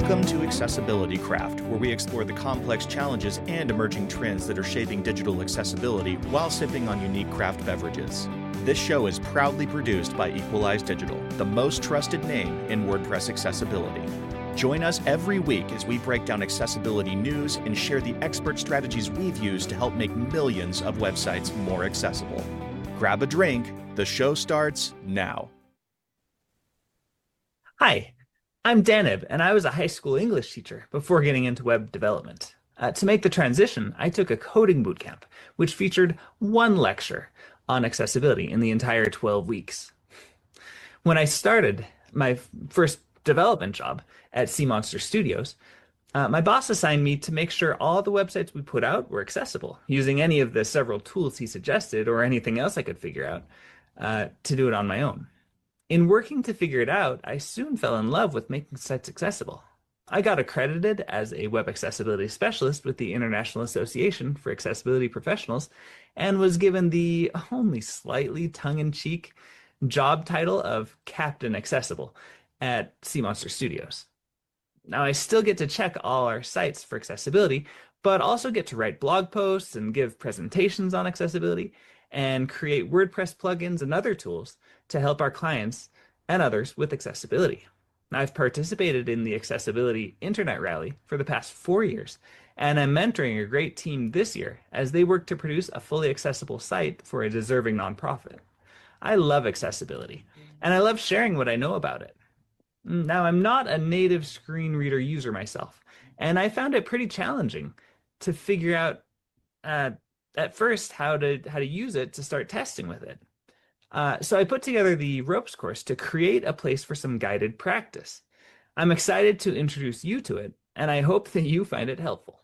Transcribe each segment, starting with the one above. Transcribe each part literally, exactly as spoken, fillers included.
Welcome to Accessibility Craft, where we explore the complex challenges and emerging trends that are shaping digital accessibility while sipping on unique craft beverages. This show is proudly produced by Equalize Digital, the most trusted name in WordPress accessibility. Join us every week as we break down accessibility news and share the expert strategies we've used to help make millions of websites more accessible. Grab a drink. The show starts now. Hi, I'm Danib, and I was a high school English teacher before getting into web development. Uh, to make the transition, I took a coding bootcamp, which featured one lecture on accessibility in the entire twelve weeks. When I started my first development job at Sea Monster Studios, uh, my boss assigned me to make sure all the websites we put out were accessible, using any of the several tools he suggested or anything else I could figure out uh, to do it on my own. In working to figure it out, I soon fell in love with making sites accessible. I got accredited as a web accessibility specialist with the International Association for Accessibility Professionals and was given the only slightly tongue-in-cheek job title of Captain Accessible at Sea Monster Studios. Now, I still get to check all our sites for accessibility, but also get to write blog posts and give presentations on accessibility and create WordPress plugins and other tools to help our clients and others with accessibility. I've participated in the Accessibility Internet Rally for the past four years, and I'm mentoring a great team this year as they work to produce a fully accessible site for a deserving nonprofit. I love accessibility, and I love sharing what I know about it. Now, I'm not a native screen reader user myself, and I found it pretty challenging to figure out uh, at first how to how to use it to start testing with it. Uh, so I put together the ropes course to create a place for some guided practice. I'm excited to introduce you to it, and I hope that you find it helpful.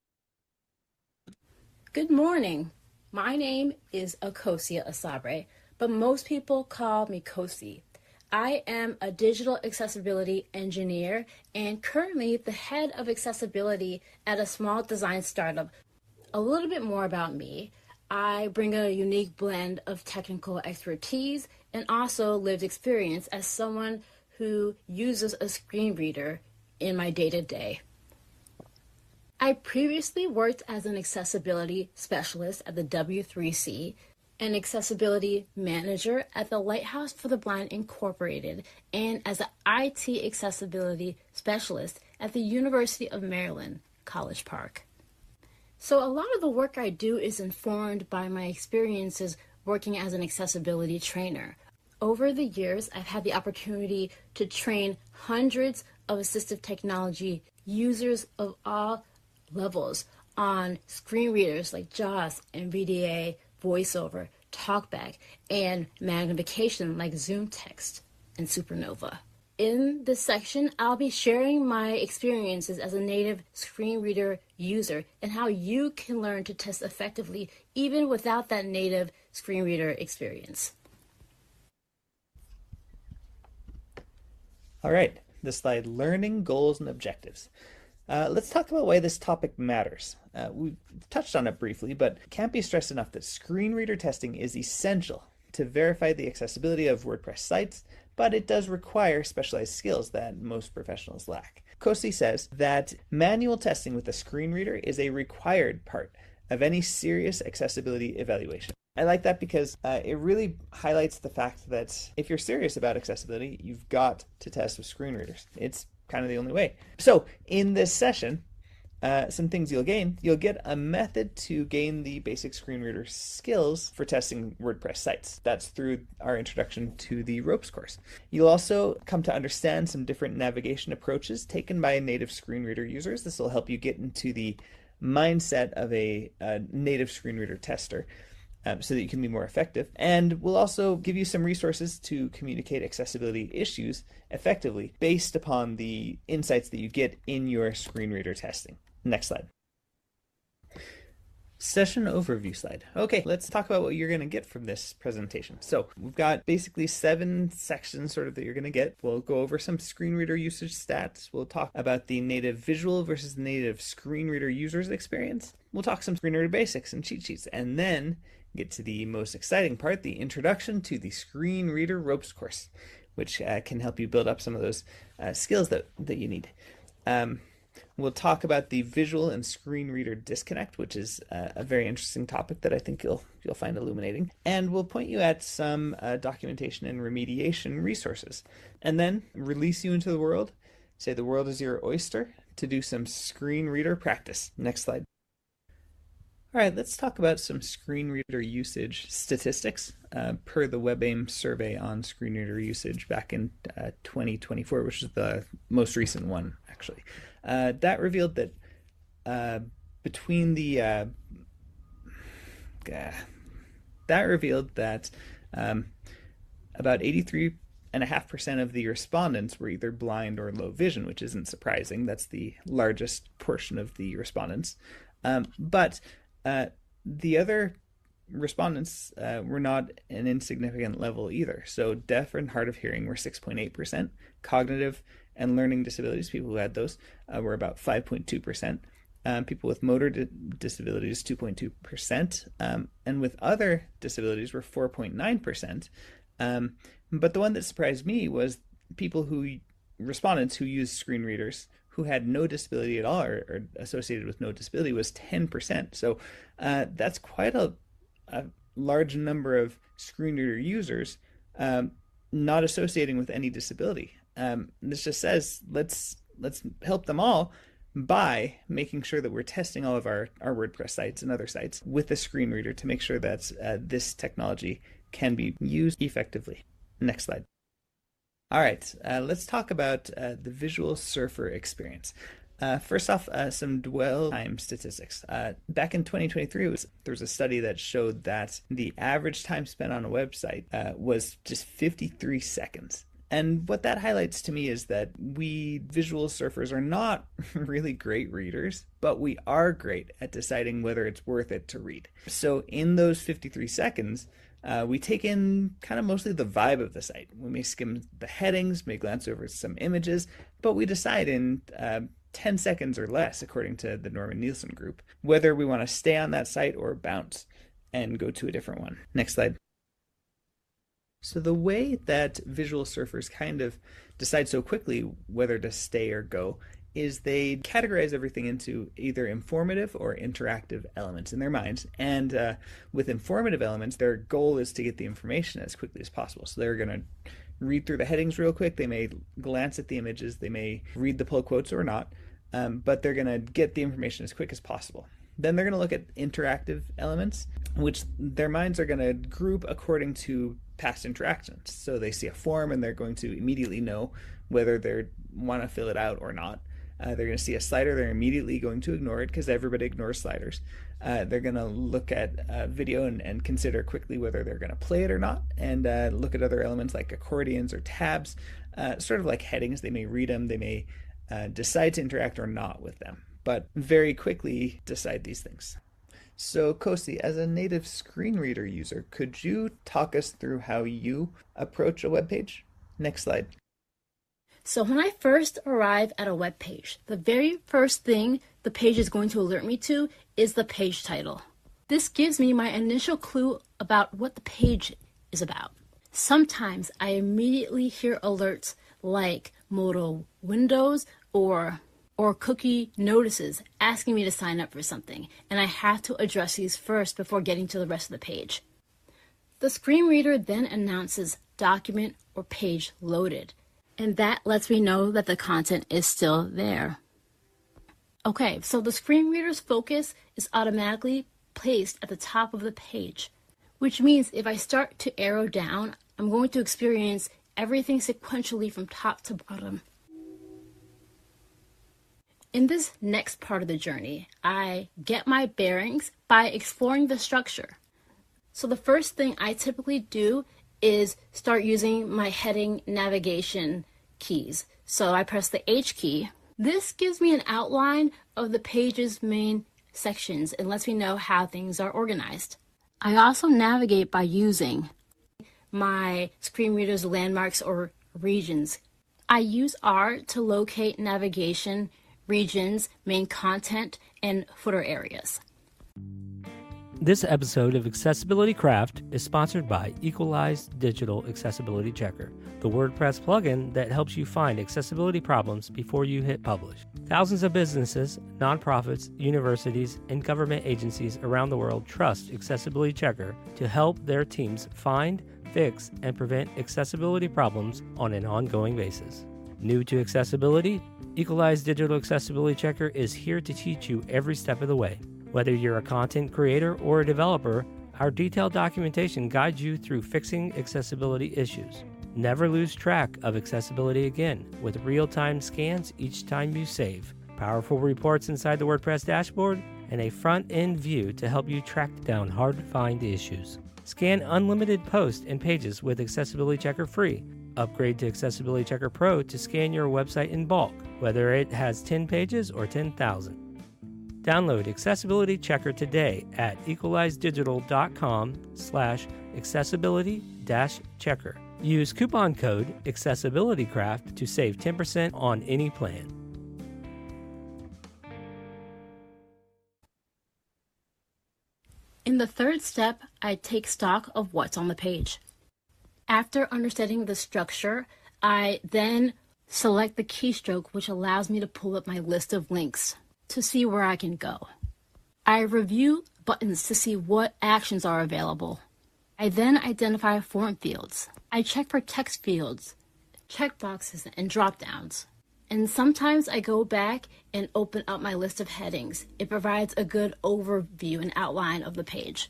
Good morning. My name is Akosia Asabre, but most people call me Kosi. I am a digital accessibility engineer and currently the head of accessibility at a small design startup. A little bit more about me. I bring a unique blend of technical expertise and also lived experience as someone who uses a screen reader in my day-to-day. I previously worked as an accessibility specialist at the W three C, an accessibility manager at the Lighthouse for the Blind Incorporated, and as an I T accessibility specialist at the University of Maryland, College Park. So a lot of the work I do is informed by my experiences working as an accessibility trainer. Over the years, I've had the opportunity to train hundreds of assistive technology users of all levels on screen readers like JAWS, N V D A, VoiceOver, TalkBack, and magnification like ZoomText and Supernova. In this section, I'll be sharing my experiences as a native screen reader user and how you can learn to test effectively even without that native screen reader experience. All right, this slide, learning goals and objectives. Uh, let's talk about why this topic matters. Uh, we've touched on it briefly, but it can't be stressed enough that screen reader testing is essential to verify the accessibility of WordPress sites, but it does require specialized skills that most professionals lack. Kosi says that manual testing with a screen reader is a required part of any serious accessibility evaluation. I like that because uh, it really highlights the fact that if you're serious about accessibility, you've got to test with screen readers. It's kind of the only way. So in this session, Uh, some things you'll gain. You'll get a method to gain the basic screen reader skills for testing WordPress sites. That's through our introduction to the ropes course. You'll also come to understand some different navigation approaches taken by native screen reader users. This will help you get into the mindset of a, a native screen reader tester um, so that you can be more effective. And we'll also give you some resources to communicate accessibility issues effectively based upon the insights that you get in your screen reader testing. Next slide. Session overview slide. Okay, let's talk about what you're going to get from this presentation. So we've got basically seven sections sort of that you're going to get. We'll go over some screen reader usage stats. We'll talk about the native visual versus native screen reader users experience. We'll talk some screen reader basics and cheat sheets, and then get to the most exciting part, the introduction to the screen reader ropes course, which uh, can help you build up some of those uh, skills that, that you need. Um, we'll talk about the visual and screen reader disconnect, which is uh, a very interesting topic that I think you'll you'll find illuminating. And we'll point you at some uh, documentation and remediation resources, and then release you into the world. Say the world is your oyster to do some screen reader practice. Next slide. All right, let's talk about some screen reader usage statistics uh, per the WebAIM survey on screen reader usage back in uh, twenty twenty-four, which is the most recent one, actually. Uh, that revealed that uh, between the uh, uh, that revealed that um, about eighty-three point five percent of the respondents were either blind or low vision, which isn't surprising. That's the largest portion of the respondents. Um, but uh, the other respondents uh, were not an insignificant level either. So deaf and hard of hearing were six point eight percent. Cognitive and learning disabilities, people who had those, uh, were about five point two percent. Um, people with motor di- disabilities, two point two percent. Um, and with other disabilities were four point nine percent. Um, but the one that surprised me was people who, respondents who used screen readers who had no disability at all or, or associated with no disability was ten percent. So uh, that's quite a, a large number of screen reader users um, not associating with any disability. Um, this just says let's let's help them all by making sure that we're testing all of our, our WordPress sites and other sites with the screen reader to make sure that uh, this technology can be used effectively. Next slide. All right, uh, let's talk about uh, the Visual Surfer experience. Uh, first off, uh, some dwell time statistics. Uh, back in twenty twenty-three, was, there was a study that showed that the average time spent on a website uh, was just fifty-three seconds. And what that highlights to me is that we visual surfers are not really great readers, but we are great at deciding whether it's worth it to read. So in those fifty-three seconds, Uh, we take in kind of mostly the vibe of the site. We may skim the headings, may glance over some images, but we decide in uh, ten seconds or less, according to the Norman Nielsen group, whether we want to stay on that site or bounce and go to a different one. Next slide. So the way that visual surfers kind of decide so quickly whether to stay or go is they categorize everything into either informative or interactive elements in their minds. And uh, with informative elements, their goal is to get the information as quickly as possible. So they're going to read through the headings real quick. They may glance at the images. They may read the pull quotes or not, um, but they're going to get the information as quick as possible. Then they're going to look at interactive elements, which their minds are going to group according to past interactions. So they see a form and they're going to immediately know whether they want to fill it out or not. Uh, they're going to see a slider, they're immediately going to ignore it because everybody ignores sliders. Uh, they're going to look at uh, video and, and consider quickly whether they're going to play it or not, and uh, look at other elements like accordions or tabs, uh, sort of like headings. They may read them, they may uh, decide to interact or not with them, but very quickly decide these things. So Kosi, as a native screen reader user, could you talk us through how you approach a web page? Next slide. So when I first arrive at a web page, the very first thing the page is going to alert me to is the page title. This gives me my initial clue about what the page is about. Sometimes I immediately hear alerts like Moto Windows or or cookie notices asking me to sign up for something, and I have to address these first before getting to the rest of the page. The screen reader then announces document or page loaded, and that lets me know that the content is still there. Okay, so the screen reader's focus is automatically placed at the top of the page, which means if I start to arrow down, I'm going to experience everything sequentially from top to bottom. In this next part of the journey, I get my bearings by exploring the structure. So the first thing I typically do is start using my heading navigation keys. So I press the H key. This gives me an outline of the page's main sections and lets me know how things are organized. I also navigate by using my screen reader's landmarks or regions. I use R to locate navigation, regions, main content, and footer areas. This episode of Accessibility Craft is sponsored by Equalized Digital Accessibility Checker, the WordPress plugin that helps you find accessibility problems before you hit publish. Thousands of businesses, nonprofits, universities, and government agencies around the world trust Accessibility Checker to help their teams find, fix, and prevent accessibility problems on an ongoing basis. New to accessibility, Equalized Digital Accessibility Checker is here to teach you every step of the way. Whether you're a content creator or a developer, our detailed documentation guides you through fixing accessibility issues. Never lose track of accessibility again with real-time scans each time you save, powerful reports inside the WordPress dashboard, and a front-end view to help you track down hard-to-find issues. Scan unlimited posts and pages with Accessibility Checker free. Upgrade to Accessibility Checker Pro to scan your website in bulk, whether it has ten pages or ten thousand. Download Accessibility Checker today at equalizeddigital.com slash accessibility dash checker. Use coupon code AccessibilityCraft to save ten percent on any plan. In the third step, I take stock of what's on the page. After understanding the structure, I then select the keystroke, which allows me to pull up my list of links to see where I can go. I review buttons to see what actions are available. I then identify form fields. I check for text fields, checkboxes, and drop-downs. And sometimes I go back and open up my list of headings. It provides a good overview and outline of the page.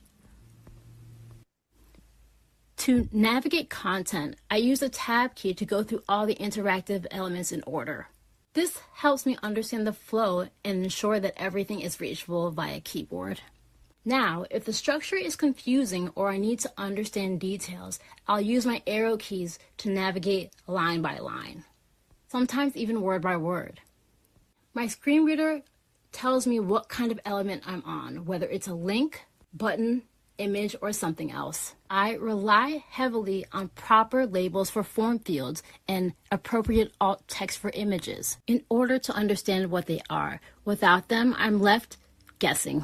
To navigate content, I use the tab key to go through all the interactive elements in order. This helps me understand the flow and ensure that everything is reachable via keyboard. Now, if the structure is confusing or I need to understand details, I'll use my arrow keys to navigate line by line, sometimes even word by word. My screen reader tells me what kind of element I'm on, whether it's a link, button, image, or something else. I rely heavily on proper labels for form fields and appropriate alt text for images in order to understand what they are. Without them, I'm left guessing.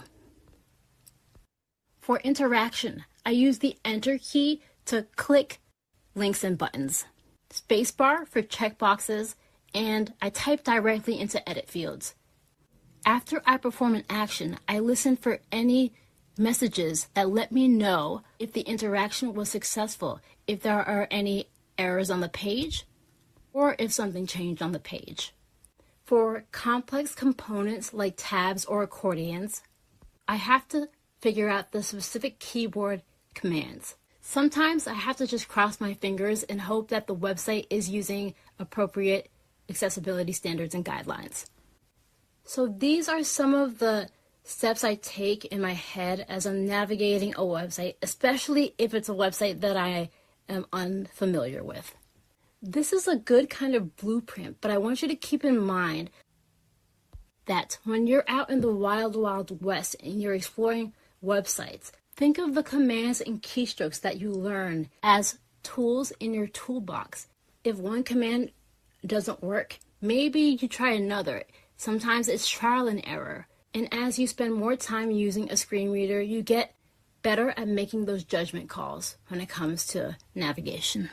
For interaction, I use the Enter key to click links and buttons, spacebar for checkboxes, and I type directly into edit fields. After I perform an action, I listen for any messages that let me know if the interaction was successful, if there are any errors on the page, or if something changed on the page. For complex components like tabs or accordions, I have to figure out the specific keyboard commands. Sometimes I have to just cross my fingers and hope that the website is using appropriate accessibility standards and guidelines. So these are some of the steps I take in my head as I'm navigating a website, especially if it's a website that I am unfamiliar with. This is a good kind of blueprint, but I want you to keep in mind that when you're out in the wild, wild west and you're exploring websites, think of the commands and keystrokes that you learn as tools in your toolbox. If one command doesn't work, maybe you try another. Sometimes it's trial and error. And as you spend more time using a screen reader, you get better at making those judgment calls when it comes to navigation.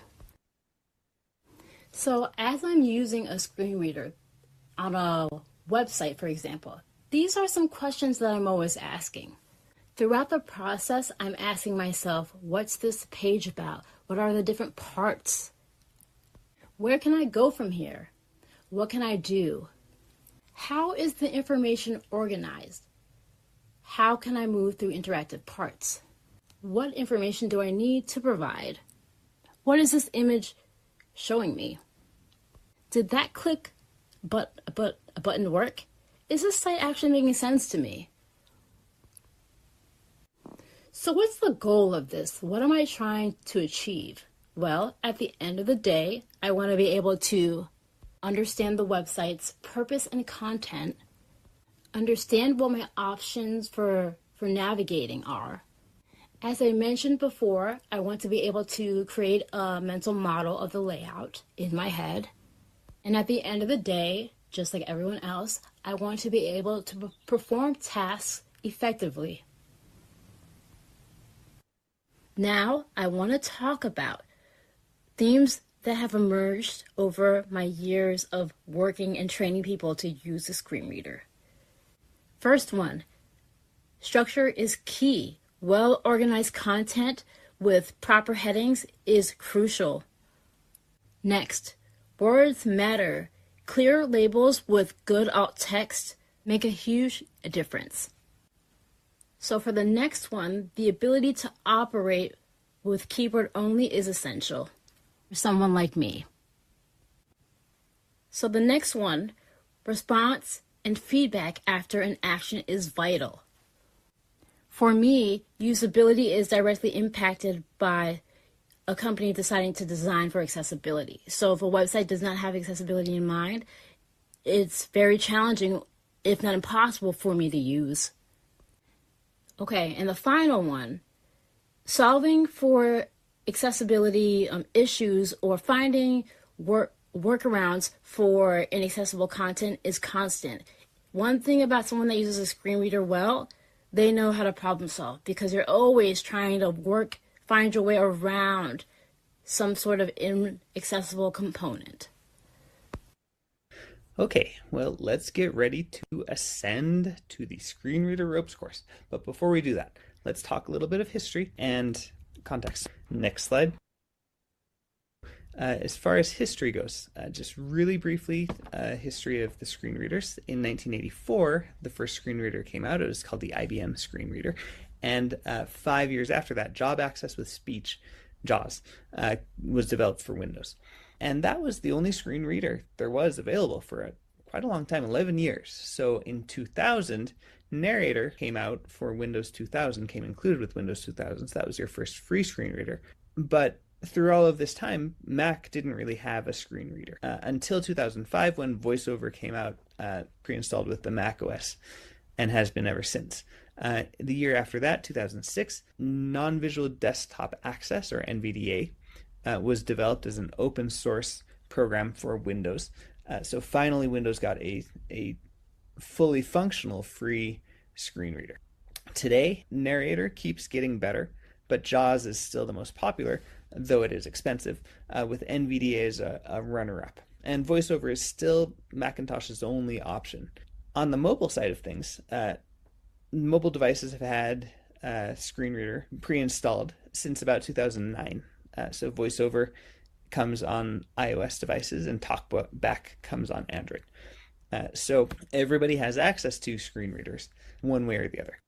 So as I'm using a screen reader on a website, for example, these are some questions that I'm always asking. Throughout the process, I'm asking myself, what's this page about? What are the different parts? Where can I go from here? What can I do? How is the information organized? How can I move through interactive parts? What information do I need to provide? What is this image showing me? Did that click but, but, a button work? Is this site actually making sense to me? So what's the goal of this? What am I trying to achieve? Well, at the end of the day, I want to be able to understand the website's purpose and content, understand what my options for, for navigating are. As I mentioned before, I want to be able to create a mental model of the layout in my head. And at the end of the day, just like everyone else, I want to be able to perform tasks effectively. Now, I want to talk about themes that have emerged over my years of working and training people to use the screen reader. First one, structure is key. Well-organized content with proper headings is crucial. Next, words matter. Clear labels with good alt text make a huge difference. So for the next one, the ability to operate with keyboard only is essential for someone like me. So the next one, response and feedback after an action is vital. For me, usability is directly impacted by a company deciding to design for accessibility. So if a website does not have accessibility in mind, it's very challenging, if not impossible, for me to use. Okay, and the final one, solving for accessibility um, issues or finding work workarounds for inaccessible content is constant. One thing about someone that uses a screen reader well, they know how to problem solve because you're always trying to work, find your way around some sort of inaccessible component. Okay, well, let's get ready to ascend to the screen reader ropes course. But before we do that, let's talk a little bit of history and context. Next slide. Uh, as far as history goes, uh, just really briefly, uh, history of the screen readers. In nineteen eighty-four, the first screen reader came out. It was called the I B M screen reader. And uh, five years after that, Job Access with Speech, JAWS, uh, was developed for Windows. And that was the only screen reader there was available for a, quite a long time, eleven years. So in two thousand, Narrator came out for Windows two thousand, came included with Windows two thousand. So that was your first free screen reader. But through all of this time, Mac didn't really have a screen reader uh, until two thousand five, when VoiceOver came out uh, pre-installed with the Mac O S, and has been ever since. Uh, the year after that, two thousand six, Non-Visual Desktop Access, or N V D A, uh, was developed as an open source program for Windows. Uh, so finally, Windows got a, a fully functional free screen reader. Today, Narrator keeps getting better, but JAWS is still the most popular, though it is expensive, uh, with N V D A as a, a runner-up. And VoiceOver is still Macintosh's only option. On the mobile side of things, uh, mobile devices have had uh, screen reader pre-installed since about two thousand nine. Uh, so VoiceOver comes on iOS devices and TalkBack comes on Android. Uh, so everybody has access to screen readers one way or the other.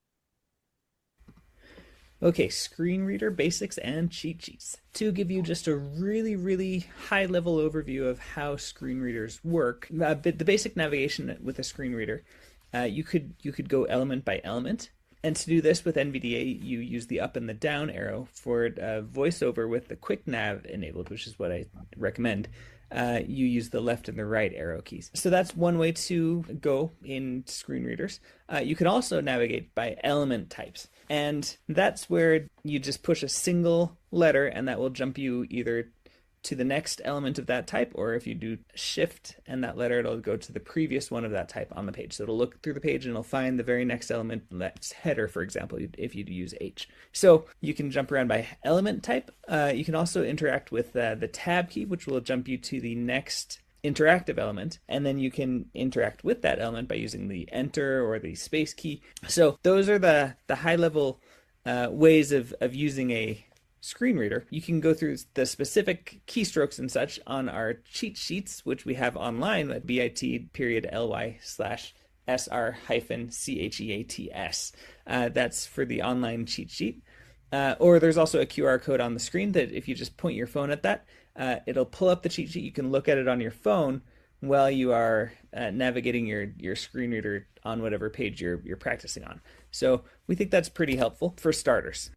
Okay, screen reader basics and cheat sheets. To give you just a really, really high-level overview of how screen readers work, uh, the basic navigation with a screen reader, uh, you could you could go element by element. And to do this with N V D A, you use the up and the down arrow. For uh, VoiceOver with the quick nav enabled, which is what I recommend, uh, you use the left and the right arrow keys. So that's one way to go in screen readers. Uh, you can also navigate by element types. And that's where you just push a single letter and that will jump you either to the next element of that type, or if you do shift and that letter, it'll go to the previous one of that type on the page. So it'll look through the page and it'll find the very next element, that's header, for example, if you use H. So you can jump around by element type. Uh, you can also interact with uh, the tab key, which will jump you to the next interactive element, and then you can interact with that element by using the enter or the space key. So those are the the high level uh, ways of, of using a screen reader. You can go through the specific keystrokes and such on our cheat sheets, which we have online at bit period ly slash sr hyphen cheats. Uh, that's for the online cheat sheet. Uh, or there's also a Q R code on the screen that if you just point your phone at that, uh, it'll pull up the cheat sheet. You can look at it on your phone while you are uh, navigating your, your screen reader on whatever page you're, you're practicing on. So we think that's pretty helpful for starters.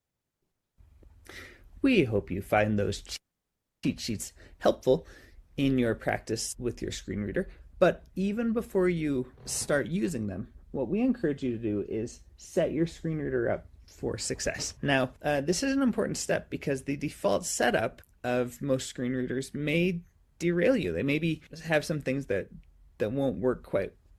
We hope you find those cheat sheets helpful in your practice with your screen reader. But even before you start using them, what we encourage you to do is set your screen reader up for success. Now, uh, this is an important step because the default setup of most screen readers may derail you. They maybe have some things that, that won't work quite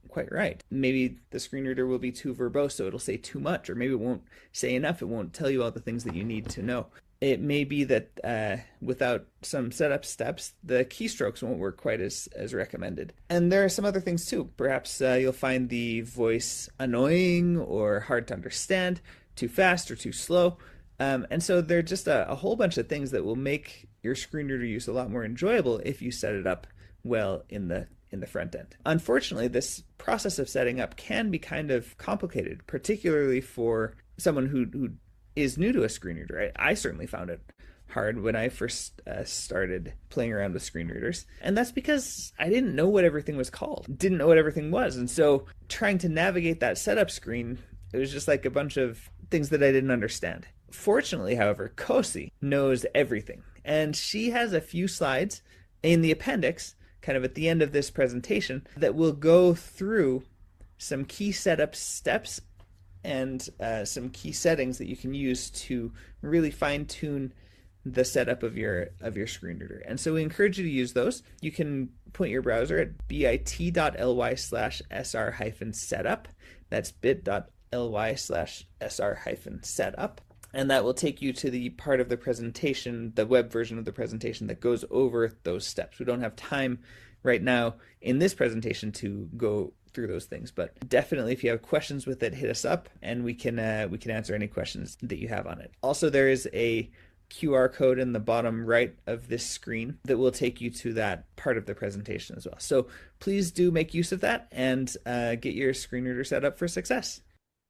quite right. Maybe the screen reader will be too verbose, so it'll say too much, or maybe it won't say enough. It won't tell you all the things that you need to know. It may be that uh, without some setup steps, the keystrokes won't work quite as, as recommended. And there are some other things too. Perhaps uh, you'll find the voice annoying or hard to understand, too fast or too slow. Um, and so there are just a, a whole bunch of things that will make your screen reader use a lot more enjoyable if you set it up well in the in the front end. Unfortunately, this process of setting up can be kind of complicated, particularly for someone who, who is new to a screen reader. I, I certainly found it hard when I first uh, started playing around with screen readers. And that's because I didn't know what everything was called, didn't know what everything was. And so trying to navigate that setup screen, it was just like a bunch of things that I didn't understand. Fortunately, however, Kosi knows everything. And she has a few slides in the appendix, kind of at the end of this presentation, that will go through some key setup steps and uh, some key settings that you can use to really fine-tune the setup of your of your screen reader. And so we encourage you to use those. You can point your browser at bit.ly slash sr hyphen setup. That's bit.ly slash sr hyphen setup. And that will take you to the part of the presentation, the web version of the presentation that goes over those steps. We don't have time right now in this presentation to go through those things, but definitely if you have questions with it, hit us up and we can uh, we can answer any questions that you have on it. Also, there is a Q R code in the bottom right of this screen that will take you to that part of the presentation as well. So please do make use of that and uh, get your screen reader set up for success.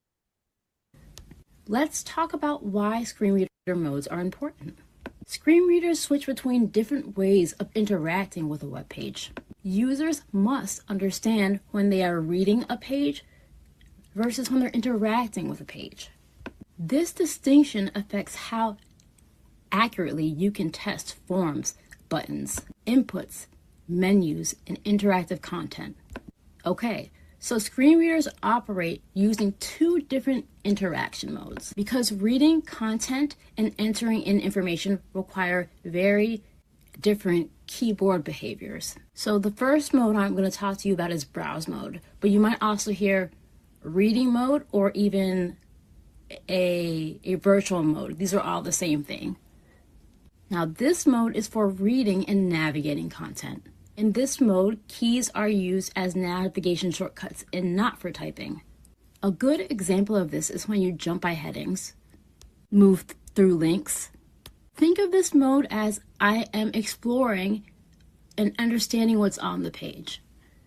Let's talk about why screen reader modes are important. Screen readers switch between different ways of interacting with a web page. Users must understand when they are reading a page versus when they're interacting with a page. This distinction affects how accurately you can test forms, buttons, inputs, menus, and interactive content. Okay. So screen readers operate using two different interaction modes because reading content and entering in information require very different keyboard behaviors. So the first mode I'm going to talk to you about is browse mode, but you might also hear reading mode or even a, a virtual mode. These are all the same thing. Now this mode is for reading and navigating content. In this mode, keys are used as navigation shortcuts and not for typing. A good example of this is when you jump by headings, move th- through links. Think of this mode as I am exploring and understanding what's on the page.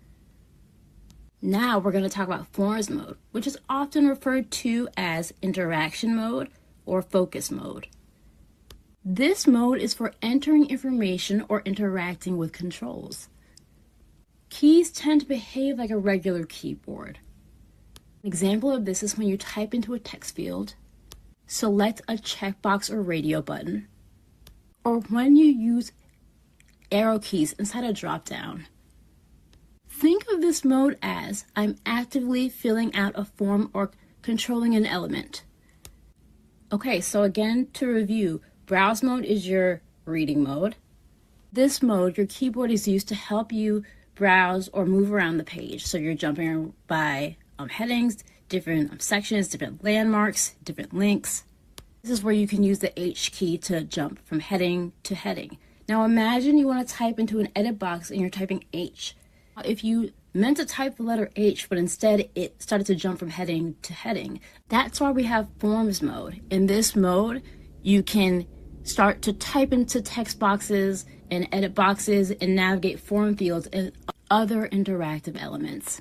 Now we're going to talk about forms mode, which is often referred to as interaction mode or focus mode. This mode is for entering information or interacting with controls. Keys tend to behave like a regular keyboard. An example of this is when you type into a text field, select a checkbox or radio button, or when you use arrow keys inside a drop-down. Think of this mode as I'm actively filling out a form or controlling an element. Okay, so again, to review, browse mode is your reading mode. This mode, your keyboard is used to help you browse or move around the page. So you're jumping by um, headings, different um, sections, different landmarks, different links. This is where you can use the H key to jump from heading to heading. Now imagine you want to type into an edit box and you're typing H. If you meant to type the letter H, but instead it started to jump from heading to heading, that's why we have forms mode. In this mode, you can start to type into text boxes and edit boxes and navigate form fields and other interactive elements.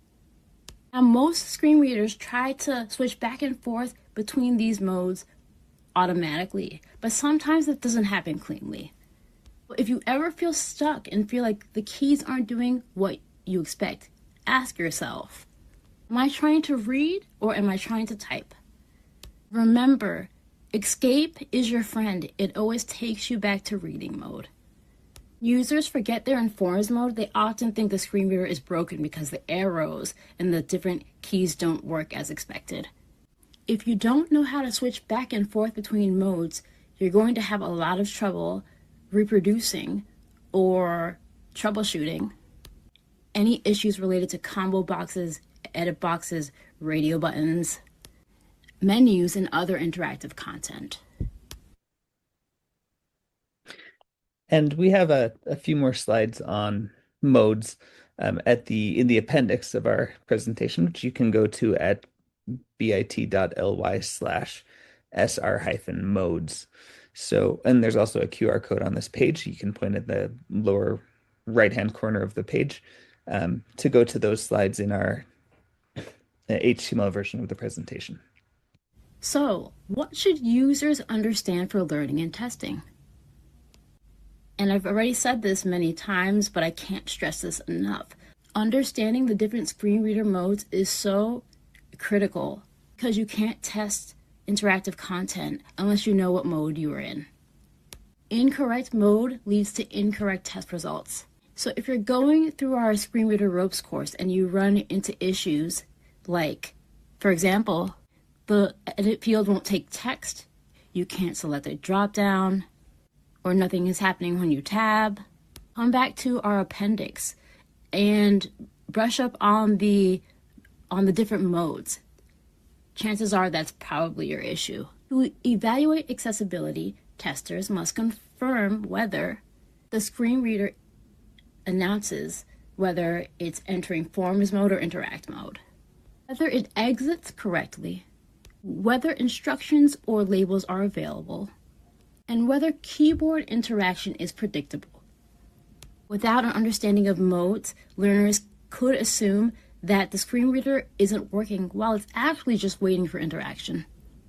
Now, most screen readers try to switch back and forth between these modes automatically, but sometimes that doesn't happen cleanly. If you ever feel stuck and feel like the keys aren't doing what you expect, ask yourself, am I trying to read or am I trying to type? Remember, escape is your friend. It always takes you back to reading mode. Users forget they're in forms mode. They often think the screen reader is broken because the arrows and the different keys don't work as expected. If you don't know how to switch back and forth between modes, you're going to have a lot of trouble reproducing or troubleshooting any issues related to combo boxes, edit boxes, radio buttons, menus, and other interactive content. And we have a, a few more slides on modes um, at the in the appendix of our presentation, which you can go to at bit.ly slash sr hyphen modes. So, and there's also a Q R code on this page. You can point at the lower right-hand corner of the page um, to go to those slides in our H T M L version of the presentation. So, what should users understand for learning and testing? And I've already said this many times, but I can't stress this enough. Understanding the different screen reader modes is so critical because you can't test interactive content unless you know what mode you are in. Incorrect mode leads to incorrect test results. So if you're going through our screen reader ropes course and you run into issues like, for example, the edit field won't take text, you can't select a drop down, or nothing is happening when you tab, come back to our appendix and brush up on the on the different modes. Chances are that's probably your issue. To evaluate accessibility, testers must confirm whether the screen reader announces whether it's entering forms mode or interact mode, whether it exits correctly, whether instructions or labels are available, and whether keyboard interaction is predictable. Without an understanding of modes, learners could assume that the screen reader isn't working while it's actually just waiting for interaction.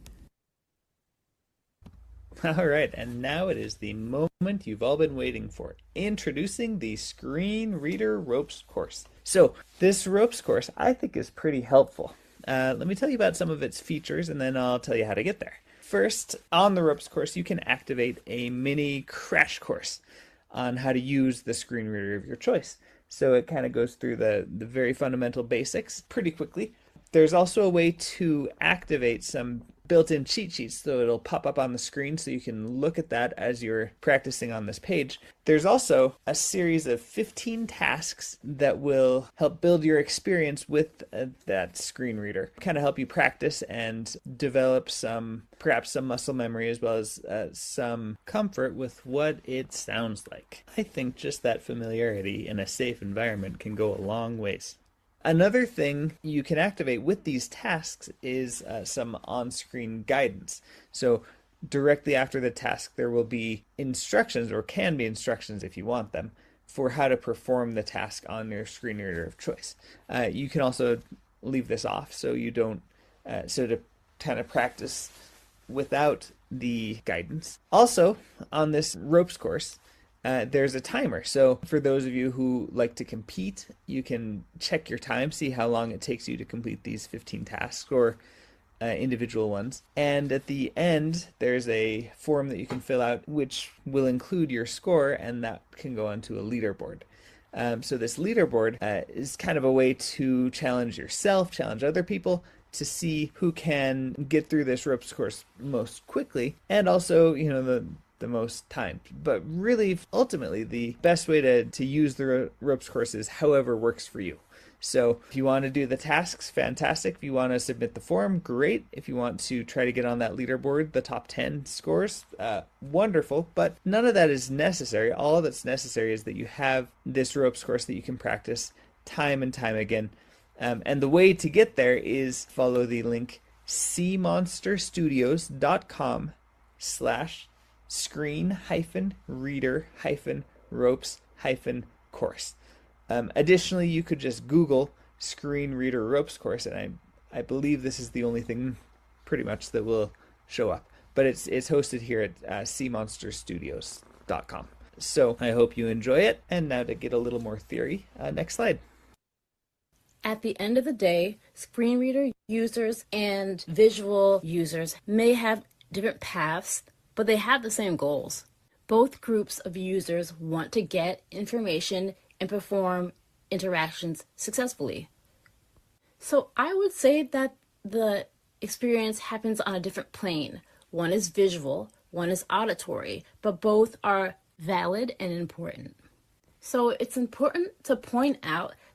All right, and now it is the moment you've all been waiting for. Introducing the Screen Reader Ropes course. So this ropes course I think is pretty helpful. Uh, let me tell you about some of its features and then I'll tell you how to get there. First, on the ropes course, you can activate a mini crash course on how to use the screen reader of your choice. So it kind of goes through the, the very fundamental basics pretty quickly. There's also a way to activate some built-in cheat sheets, so it'll pop up on the screen so you can look at that as you're practicing on this page. There's also a series of fifteen tasks that will help build your experience with uh, that screen reader, kind of help you practice and develop some, perhaps some muscle memory as well as uh, some comfort with what it sounds like. I think just that familiarity in a safe environment can go a long ways. Another thing you can activate with these tasks is uh, some on-screen guidance. So directly after the task, there will be instructions, or can be instructions if you want them, for how to perform the task on your screen reader of choice. Uh, you can also leave this off so you don't, uh, so to kind of practice without the guidance. Also, on this ropes course, Uh, there's a timer. So for those of you who like to compete, you can check your time, see how long it takes you to complete these fifteen tasks or uh, individual ones. And at the end, there's a form that you can fill out, which will include your score, and that can go onto a leaderboard. Um, so this leaderboard uh, is kind of a way to challenge yourself, challenge other people, to see who can get through this ropes course most quickly, and also, you know, the the most time. But really, ultimately, the best way to, to use the ro- ropes course is however works for you. So if you want to do the tasks, fantastic. If you want to submit the form, great. If you want to try to get on that leaderboard, the top ten scores, uh, wonderful. But none of that is necessary. All that's necessary is that you have this ropes course that you can practice time and time again. Um, and the way to get there is follow the link cmonsterstudios.com slash screen hyphen reader hyphen ropes hyphen course. Um, additionally, you could just Google screen reader ropes course, and I I believe this is the only thing pretty much that will show up. But it's it's hosted here at uh, c monster studios dot com. So I hope you enjoy it. And now to get a little more theory, uh, next slide. At the end of the day, screen reader users and visual users may have different paths, but they have the same goals. Both groups of users want to get information and perform interactions successfully. So I would say that the experience happens on a different plane. One is visual, one is auditory, but both are valid and important. So it's important to point out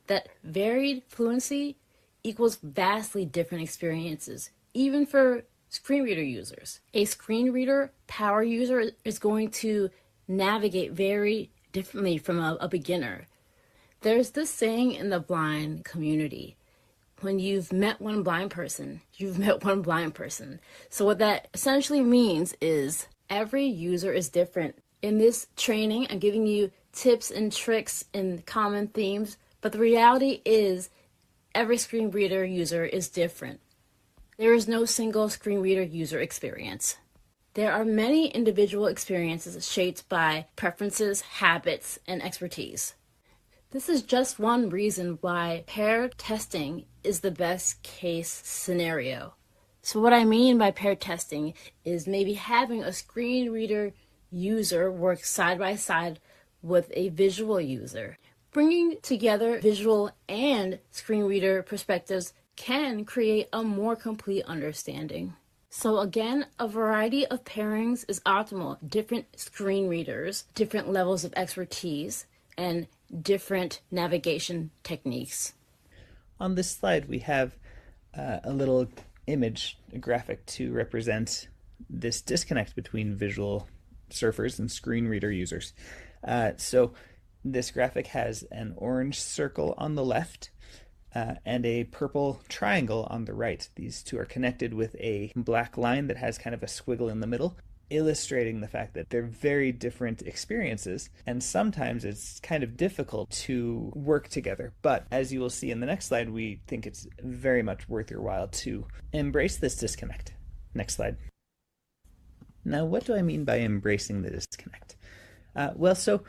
that varied fluency equals vastly different experiences, even for screen reader users. A screen reader power user is going to navigate very differently from a, a beginner. There's this saying in the blind community: when you've met one blind person, you've met one blind person. So what that essentially means is every user is different. In this training, I'm giving you tips and tricks and common themes, but the reality is every screen reader user is different. There is no single screen reader user experience. There are many individual experiences shaped by preferences, habits, and expertise. This is just one reason why paired testing is the best case scenario. So what I mean by paired testing is maybe having a screen reader user work side by side with a visual user. Bringing together visual and screen reader perspectives can create a more complete understanding. So again, a variety of pairings is optimal. Different screen readers, different levels of expertise, and different navigation techniques. On this slide, we have uh, a little image, a graphic to represent this disconnect between visual surfers and screen reader users. Uh, so this graphic has an orange circle on the left uh, and a purple triangle on the right. These two are connected with a black line that has kind of a squiggle in the middle, illustrating the fact that they're very different experiences, and sometimes it's kind of difficult to work together. But as you will see in the next slide, we think it's very much worth your while to embrace this disconnect. Next slide. Now, what do I mean by embracing the disconnect? Uh, well, so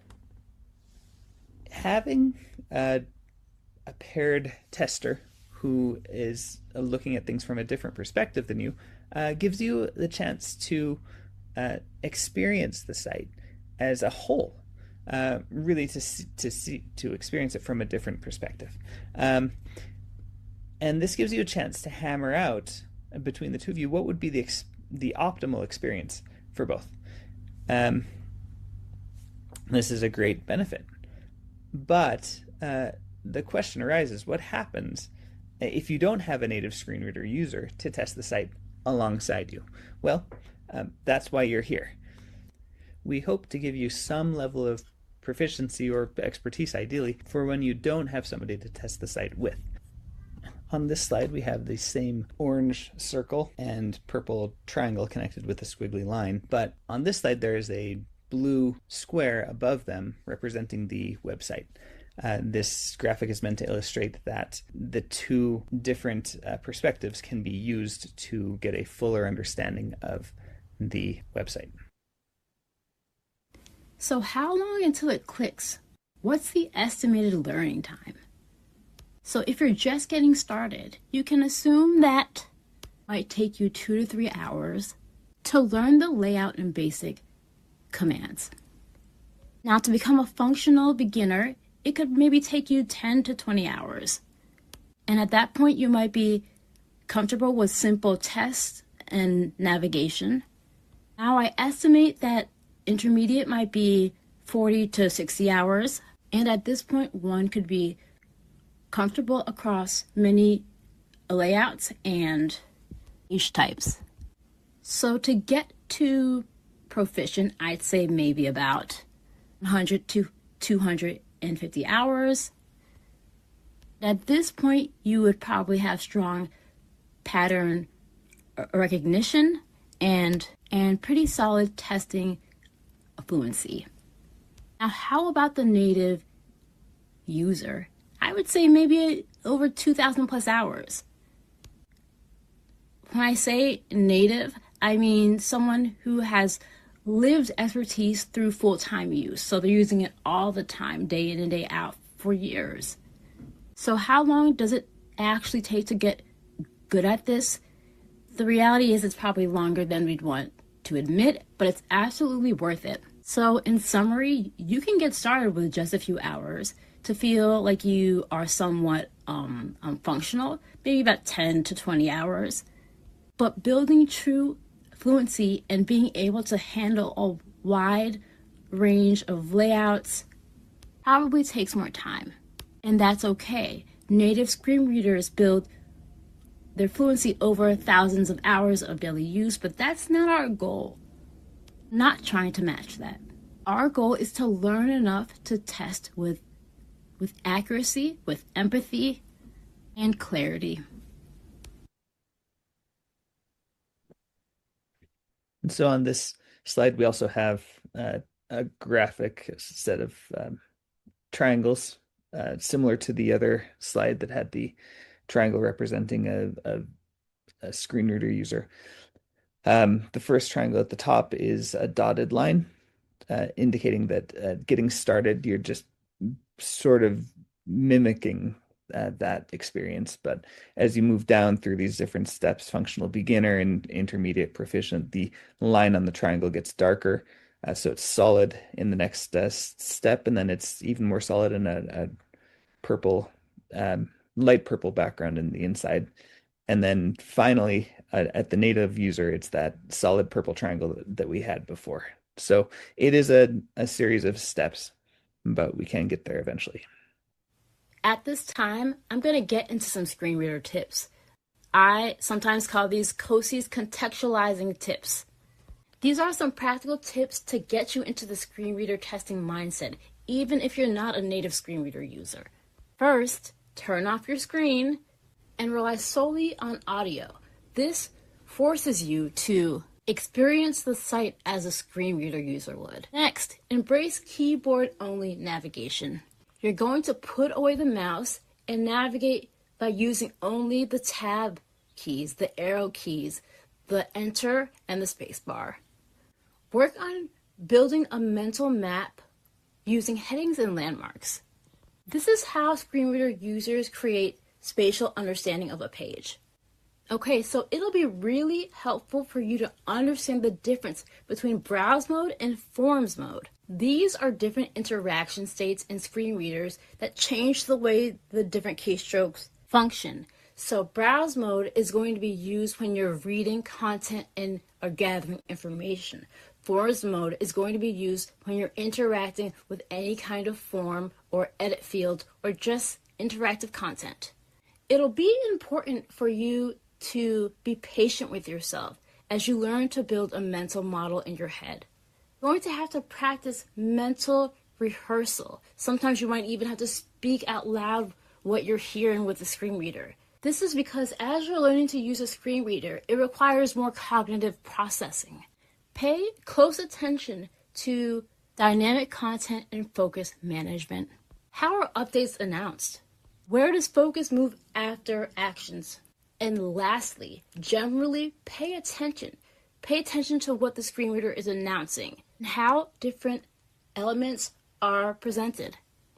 having a, a paired tester who is looking at things from a different perspective than you uh, gives you the chance to uh, experience the site as a whole, uh, really to see, to see to experience it from a different perspective. Um, and this gives you a chance to hammer out between the two of you what would be the ex the optimal experience for both. Um, this is a great benefit. But uh, the question arises, what happens if you don't have a native screen reader user to test the site alongside you? Well, um, that's why you're here. We hope to give you some level of proficiency or expertise, ideally, for when you don't have somebody to test the site with. On this slide, we have the same orange circle and purple triangle connected with a squiggly line, but on this slide there is a blue square above them representing the website. Uh, this graphic is meant to illustrate that the two different uh, perspectives can be used to get a fuller understanding of the website. So how long until it clicks? What's the estimated learning time? So if you're just getting started, you can assume that it might take you two to three hours to learn the layout and basic commands. Now, to become a functional beginner, it could maybe take you ten to twenty hours. And at that point, you might be comfortable with simple tests and navigation. Now, I estimate that intermediate might be forty to sixty hours. And at this point, one could be comfortable across many layouts and niche types. So to get to proficient, I'd say maybe about one hundred to two hundred fifty hours. At this point, you would probably have strong pattern recognition and, and pretty solid testing fluency. Now, how about the native user? I would say maybe over two thousand plus hours. When I say native, I mean someone who has lived expertise through full-time use. So they're using it all the time, day in and day out, for years. So how long does it actually take to get good at this? The reality is it's probably longer than we'd want to admit, but it's absolutely worth it. So in summary, you can get started with just a few hours to feel like you are somewhat um, um, functional, maybe about ten to twenty hours. But building true fluency and being able to handle a wide range of layouts probably takes more time. And that's okay. Native screen readers build their fluency over thousands of hours of daily use, but that's not our goal. Not trying to match that. Our goal is to learn enough to test with, with accuracy, with empathy, and clarity. And so on this slide, we also have uh, a graphic set of um, triangles, uh, similar to the other slide that had the triangle representing a, a, a screen reader user. Um, the first triangle at the top is a dotted line, uh, indicating that uh, getting started, you're just sort of mimicking uh, that experience. But as you move down through these different steps, functional beginner and intermediate proficient, the line on the triangle gets darker. Uh, so it's solid in the next uh, step, and then it's even more solid in a, a purple, um, light purple background in the inside. And then finally, uh, at the native user, it's that solid purple triangle that, that we had before. So it is a, a series of steps, but we can get there eventually. At this time, I'm going to get into some screen reader tips. I sometimes call these COSI's contextualizing tips. These are some practical tips to get you into the screen reader testing mindset, even if you're not a native screen reader user. First, turn off your screen and rely solely on audio. This forces you to experience the site as a screen reader user would. Next, embrace keyboard-only navigation. You're going to put away the mouse and navigate by using only the tab keys, the arrow keys, the enter, and the space bar. Work on building a mental map using headings and landmarks. This is how screen reader users create spatial understanding of a page. Okay, so it'll be really helpful for you to understand the difference between browse mode and forms mode. These are different interaction states in screen readers that change the way the different keystrokes function. So browse mode is going to be used when you're reading content and or gathering information. Forms mode is going to be used when you're interacting with any kind of form or edit field or just interactive content. It'll be important for you to be patient with yourself as you learn to build a mental model in your head. You're going to have to practice mental rehearsal. Sometimes you might even have to speak out loud what you're hearing with the screen reader. This is because as you're learning to use a screen reader, it requires more cognitive processing. Pay close attention to dynamic content and focus management. How are updates announced? Where does focus move after actions? And lastly, generally pay attention. Pay attention to what the screen reader is announcing and how different elements are presented.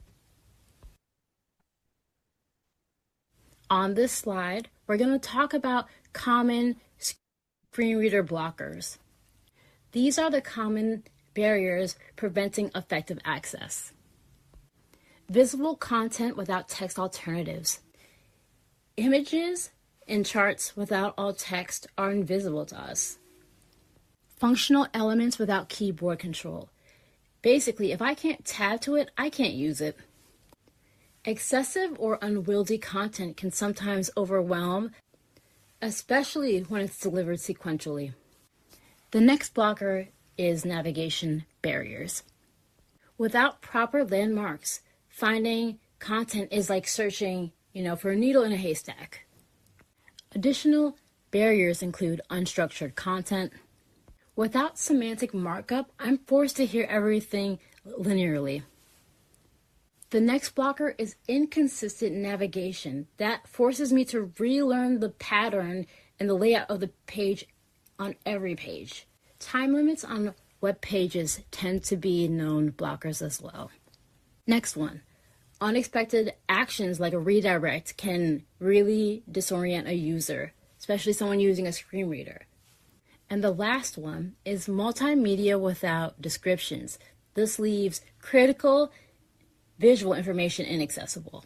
On this slide, we're going to talk about common screen reader blockers. These are the common barriers preventing effective access. Visible content without text alternatives. Images and charts without alt text are invisible to us. Functional elements without keyboard control. Basically, if I can't tab to it, I can't use it. Excessive or unwieldy content can sometimes overwhelm, especially when it's delivered sequentially. The next blocker is navigation barriers. Without proper landmarks, finding content is like searching, you know, for a needle in a haystack. Additional barriers include unstructured content. Without semantic markup, I'm forced to hear everything linearly. The next blocker is inconsistent navigation. That forces me to relearn the pattern and the layout of the page on every page. Time limits on web pages tend to be known blockers as well. Next one. Unexpected actions like a redirect can really disorient a user, especially someone using a screen reader. And the last one is multimedia without descriptions. This leaves critical visual information inaccessible.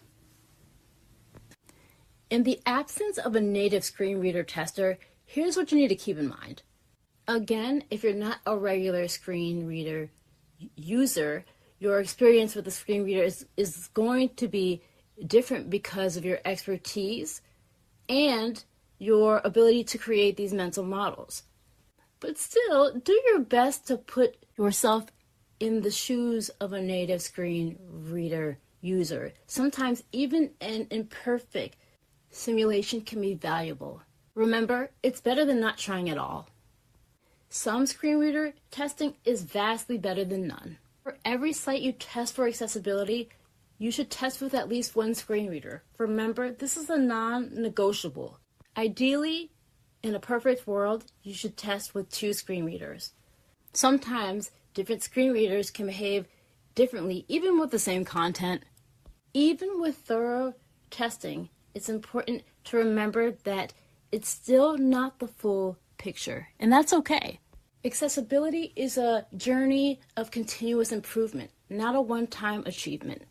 In the absence of a native screen reader tester, here's what you need to keep in mind. Again, if you're not a regular screen reader user, your experience with the screen reader is, is going to be different because of your expertise and your ability to create these mental models. But still, do your best to put yourself in the shoes of a native screen reader user. Sometimes even an imperfect simulation can be valuable. Remember, it's better than not trying at all. Some screen reader testing is vastly better than none. For every site you test for accessibility, you should test with at least one screen reader. Remember, this is a non-negotiable. Ideally, in a perfect world, you should test with two screen readers. Sometimes, different screen readers can behave differently, even with the same content. Even with thorough testing, it's important to remember that it's still not the full picture, and that's okay. Accessibility is a journey of continuous improvement, not a one-time achievement.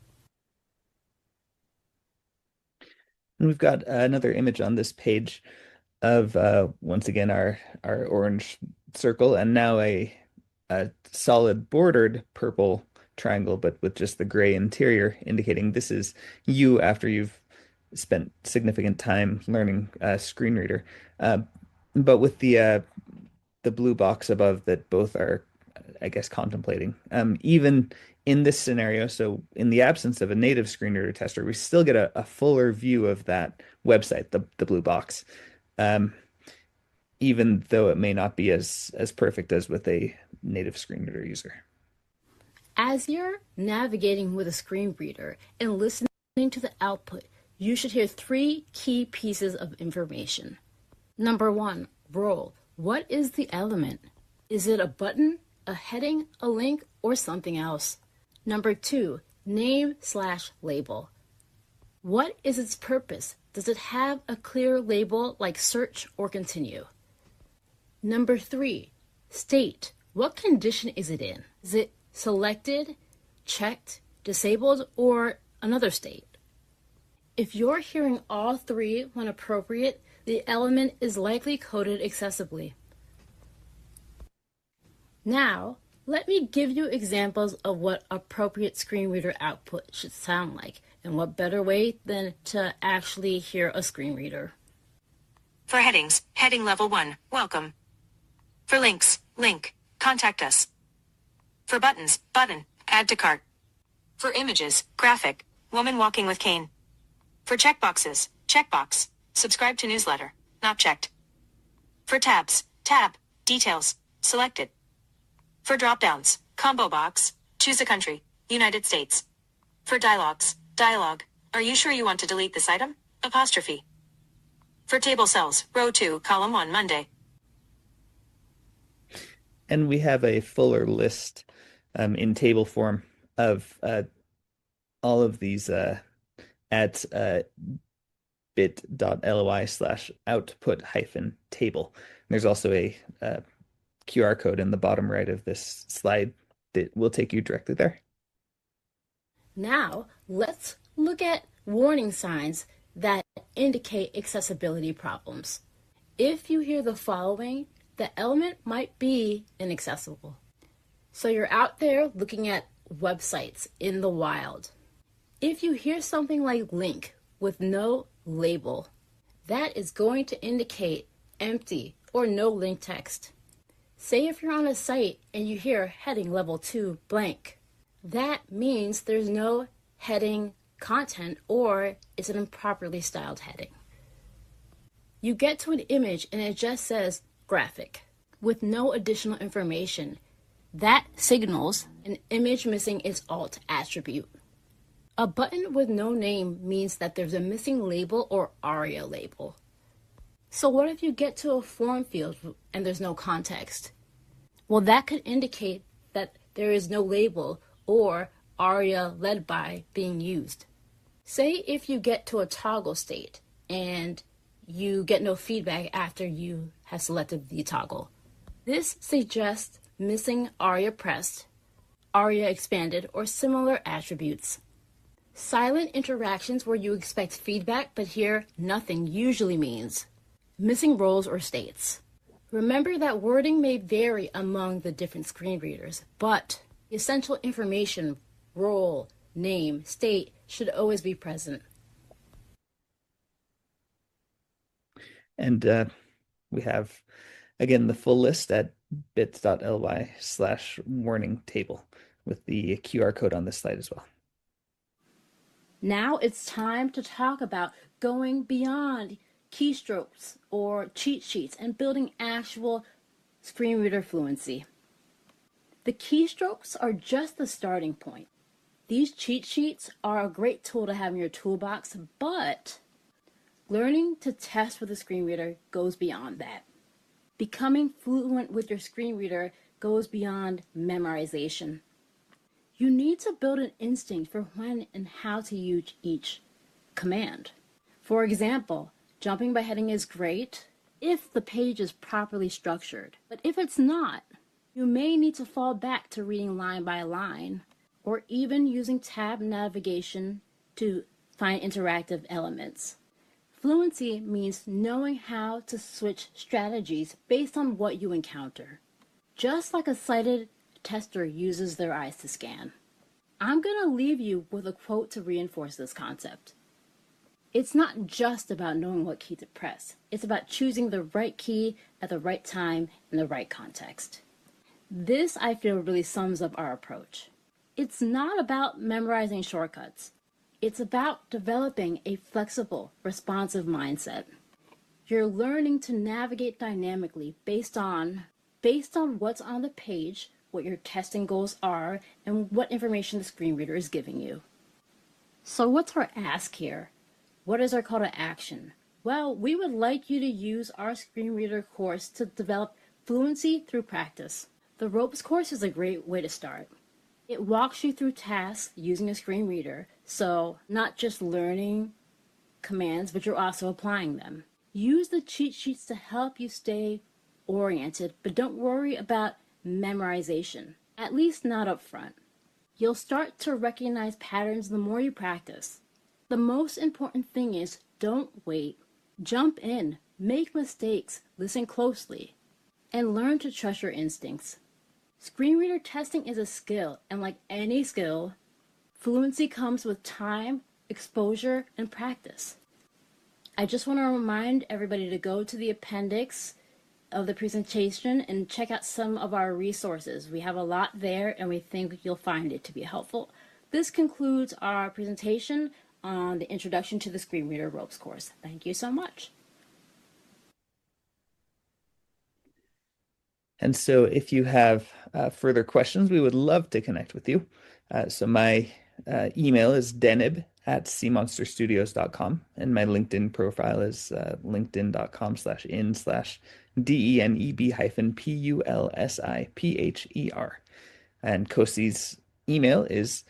And we've got uh, another image on this page of, uh, once again, our, our orange circle, and now a, a solid bordered purple triangle, but with just the gray interior, indicating this is you after you've spent significant time learning uh, screen reader. Uh, but with the uh, the blue box above that both are, I guess, contemplating. Um, even in this scenario, so in the absence of a native screen reader tester, we still get a, a fuller view of that website, the, the blue box, um, even though it may not be as, as perfect as with a native screen reader user. As you're navigating with a screen reader and listening to the output, you should hear three key pieces of information. Number one, role. What is the element? Is it a button, a heading, a link, or something else? Number two, name slash label. What is its purpose? Does it have a clear label like search or continue? Number three, state. What condition is it in? Is it selected, checked, disabled, or another state? If you're hearing all three when appropriate, the element is likely coded accessibly. Now, let me give you examples of what appropriate screen reader output should sound like, and what better way than to actually hear a screen reader. For headings, heading level one, welcome. For links, link, contact us. For buttons, button, add to cart. For images, graphic, woman walking with cane. For checkboxes, checkbox, subscribe to newsletter, not checked. For tabs, tab, details, selected. For dropdowns, combo box, choose a country, United States. For dialogues, dialogue, are you sure you want to delete this item? Apostrophe. For table cells, row two, column one, Monday. And we have a fuller list um, in table form of uh, all of these uh, at uh, bit.ly slash output hyphen table. And there's also a uh, Q R code in the bottom right of this slide that will take you directly there. Now, let's look at warning signs that indicate accessibility problems. If you hear the following, the element might be inaccessible. So you're out there looking at websites in the wild. If you hear something like link with no label, that is going to indicate empty or no link text. Say if you're on a site and you hear heading level two blank, that means there's no heading content or it's an improperly styled heading. You get to an image and it just says graphic with no additional information. That signals an image missing its alt attribute. A button with no name means that there's a missing label or aria label. So what if you get to a form field and there's no context? Well, that could indicate that there is no label or aria led by being used. Say if you get to a toggle state and you get no feedback after you have selected the toggle. This suggests missing aria pressed, aria expanded, or similar attributes. Silent interactions where you expect feedback but hear nothing usually means missing roles or states. Remember that wording may vary among the different screen readers, but essential information, role, name, state should always be present. And uh, we have, again, the full list at bit.ly slash warning table with the Q R code on this slide as well. Now it's time to talk about going beyond keystrokes or cheat sheets and building actual screen reader fluency. The keystrokes are just the starting point. These cheat sheets are a great tool to have in your toolbox, but learning to test with a screen reader goes beyond that. Becoming fluent with your screen reader goes beyond memorization. You need to build an instinct for when and how to use each command. For example, jumping by heading is great if the page is properly structured. But if it's not, you may need to fall back to reading line by line, or even using tab navigation to find interactive elements. Fluency means knowing how to switch strategies based on what you encounter, just like a sighted tester uses their eyes to scan. I'm going to leave you with a quote to reinforce this concept. It's not just about knowing what key to press. It's about choosing the right key at the right time in the right context. This, I feel, really sums up our approach. It's not about memorizing shortcuts. It's about developing a flexible, responsive mindset. You're learning to navigate dynamically based on, based on what's on the page, what your testing goals are, and what information the screen reader is giving you. So what's our ask here? What is our call to action? Well, we would like you to use our screen reader course to develop fluency through practice. The ropes course is a great way to start. It walks you through tasks using a screen reader, so not just learning commands, but you're also applying them. Use the cheat sheets to help you stay oriented, but don't worry about memorization, at least not up front. You'll start to recognize patterns the more you practice. The most important thing is don't wait. Jump in, make mistakes, listen closely, and learn to trust your instincts. Screen reader testing is a skill, and like any skill, fluency comes with time, exposure, and practice. I just want to remind everybody to go to the appendix of the presentation and check out some of our resources. We have a lot there, and we think you'll find it to be helpful. This concludes our presentation on the Introduction to the Screen Reader Ropes course. Thank you so much. And so if you have uh, further questions, we would love to connect with you. Uh, so my uh, email is denib at sea monster studios dot com, and my LinkedIn profile is uh, linkedin.com slash in slash D-E-N-E-B hyphen P-U-L-S-I-P-H-E-R. And Kosi's email is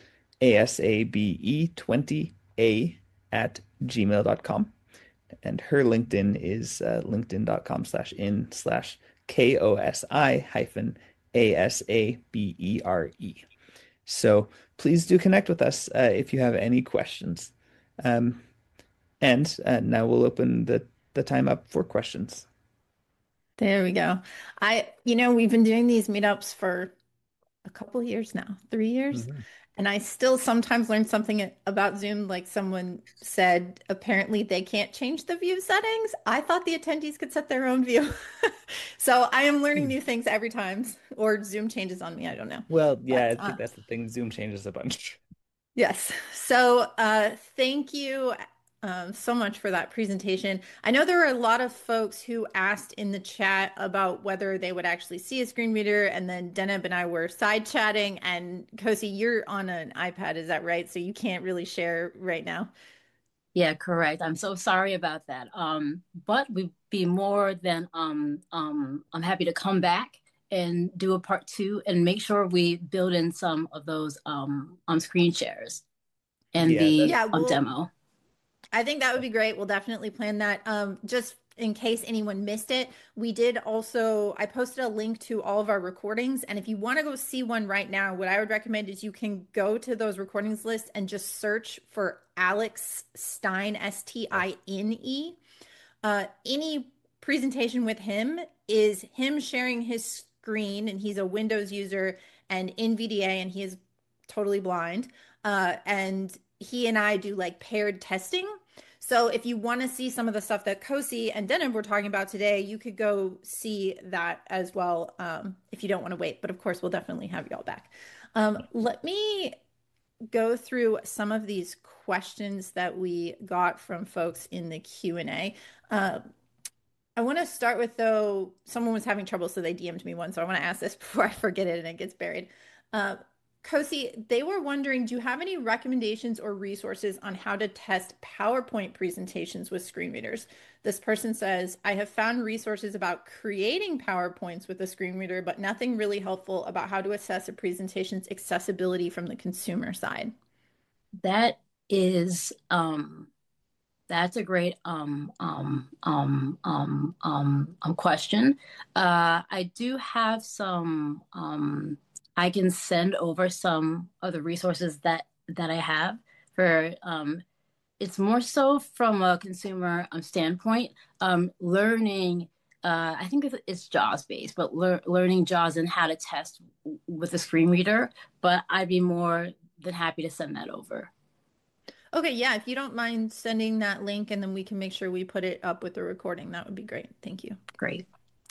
asabe twenty a at gmail dot com. And her LinkedIn is uh, linkedin.com slash in slash K-O-S-I hyphen A-S-A-B-E-R-E. So please do connect with us uh, if you have any questions. Um, and uh, now we'll open the, the time up for questions. There we go. I, you know, we've been doing these meetups for a couple years now, three years. Mm-hmm. And I still sometimes learn something about Zoom, like someone said, apparently they can't change the view settings. I thought the attendees could set their own view. So I am learning new things every time, or Zoom changes on me. I don't know. Well, yeah, but, I think uh, that's the thing. Zoom changes a bunch. Yes. So uh, thank you um, so much for that presentation. I know there were a lot of folks who asked in the chat about whether they would actually see a screen reader, and then Deneb and I were side chatting, and Kosi, you're on an iPad, is that right? So you can't really share right now. Yeah, correct. I'm so sorry about that. Um, but we'd be more than um, um, I'm happy to come back and do a part two and make sure we build in some of those um, on screen shares and Yeah, the Yeah, um, we'll- demo. I think that would be great. We'll definitely plan that. Um, just in case anyone missed it, we did also, I posted a link to all of our recordings. And if you want to go see one right now, what I would recommend is you can go to those recordings list and just search for Alex Stein, S T I N E. Uh, any presentation with him is him sharing his screen, and he's a Windows user and N V D A, and he is totally blind. Uh, and he and I do like paired testing. So if you want to see some of the stuff that Kosi and Denham were talking about today, you could go see that as well, um, if you don't want to wait. But of course, we'll definitely have y'all back. Um, let me go through some of these questions that we got from folks in the Q and A. Uh, I want to start with, though, someone was having trouble, so they D M'd me one. So I want to ask this before I forget it and it gets buried. Uh, Kosi, they were wondering, do you have any recommendations or resources on how to test PowerPoint presentations with screen readers? This person says, I have found resources about creating PowerPoints with a screen reader, but nothing really helpful about how to assess a presentation's accessibility from the consumer side. That is, um, that's a great um, um, um, um, um, um, question. Uh, I do have some, um, I can send over some of the resources that that I have for, um, it's more so from a consumer um, standpoint, um, learning, uh, I think it's JAWS based, but lear learning JAWS and how to test with a screen reader, but I'd be more than happy to send that over. Okay, yeah, if you don't mind sending that link and then we can make sure we put it up with the recording, that would be great. Thank you. Great.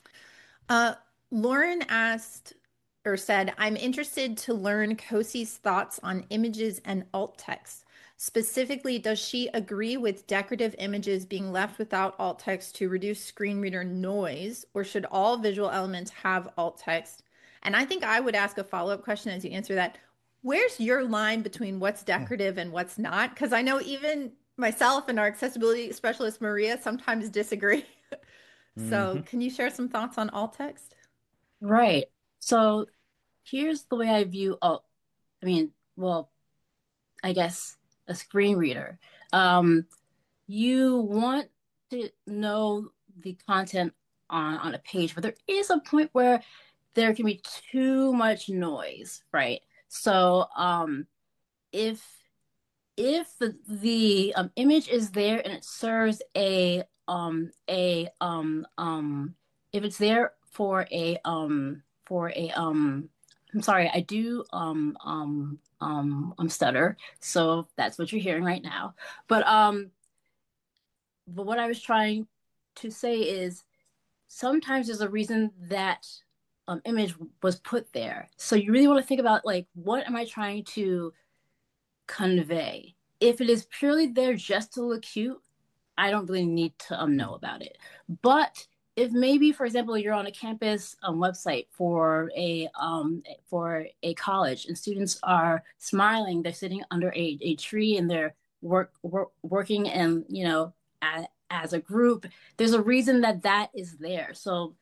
Uh, Lauren asked or said, I'm interested to learn Kosi's thoughts on images and alt text. Specifically, does she agree with decorative images being left without alt text to reduce screen reader noise, or should all visual elements have alt text? And I think I would ask a follow-up question as you answer that. Where's your line between what's decorative and what's not? Because I know even myself and our accessibility specialist, Maria, sometimes disagree. So Mm-hmm. can you share some thoughts on alt text? Right. So here's the way I view, oh, I mean, well, I guess a screen reader. Um, you want to know the content on, on a page, but there is a point where there can be too much noise, right? So um, if if the, the um, image is there and it serves a um a um um if it's there for a um for a um I'm sorry, I do um um um um stutter, so that's what you're hearing right now. But um but what I was trying to say is sometimes there's a reason that um image was put there. So you really want to think about, like, what am I trying to convey? If it is purely there just to look cute, I don't really need to um, know about it. But if maybe, for example, you're on a campus um, website for a um, for a college and students are smiling, they're sitting under a, a tree and they're work, work working and, you know, as, as a group, there's a reason that that is there. So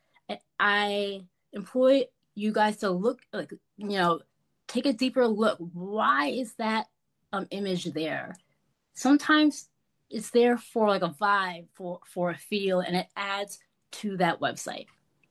I employ you guys to look, like, you know, take a deeper look. Why is that um, image there? Sometimes it's there for like a vibe, for for a feel, and it adds to that website.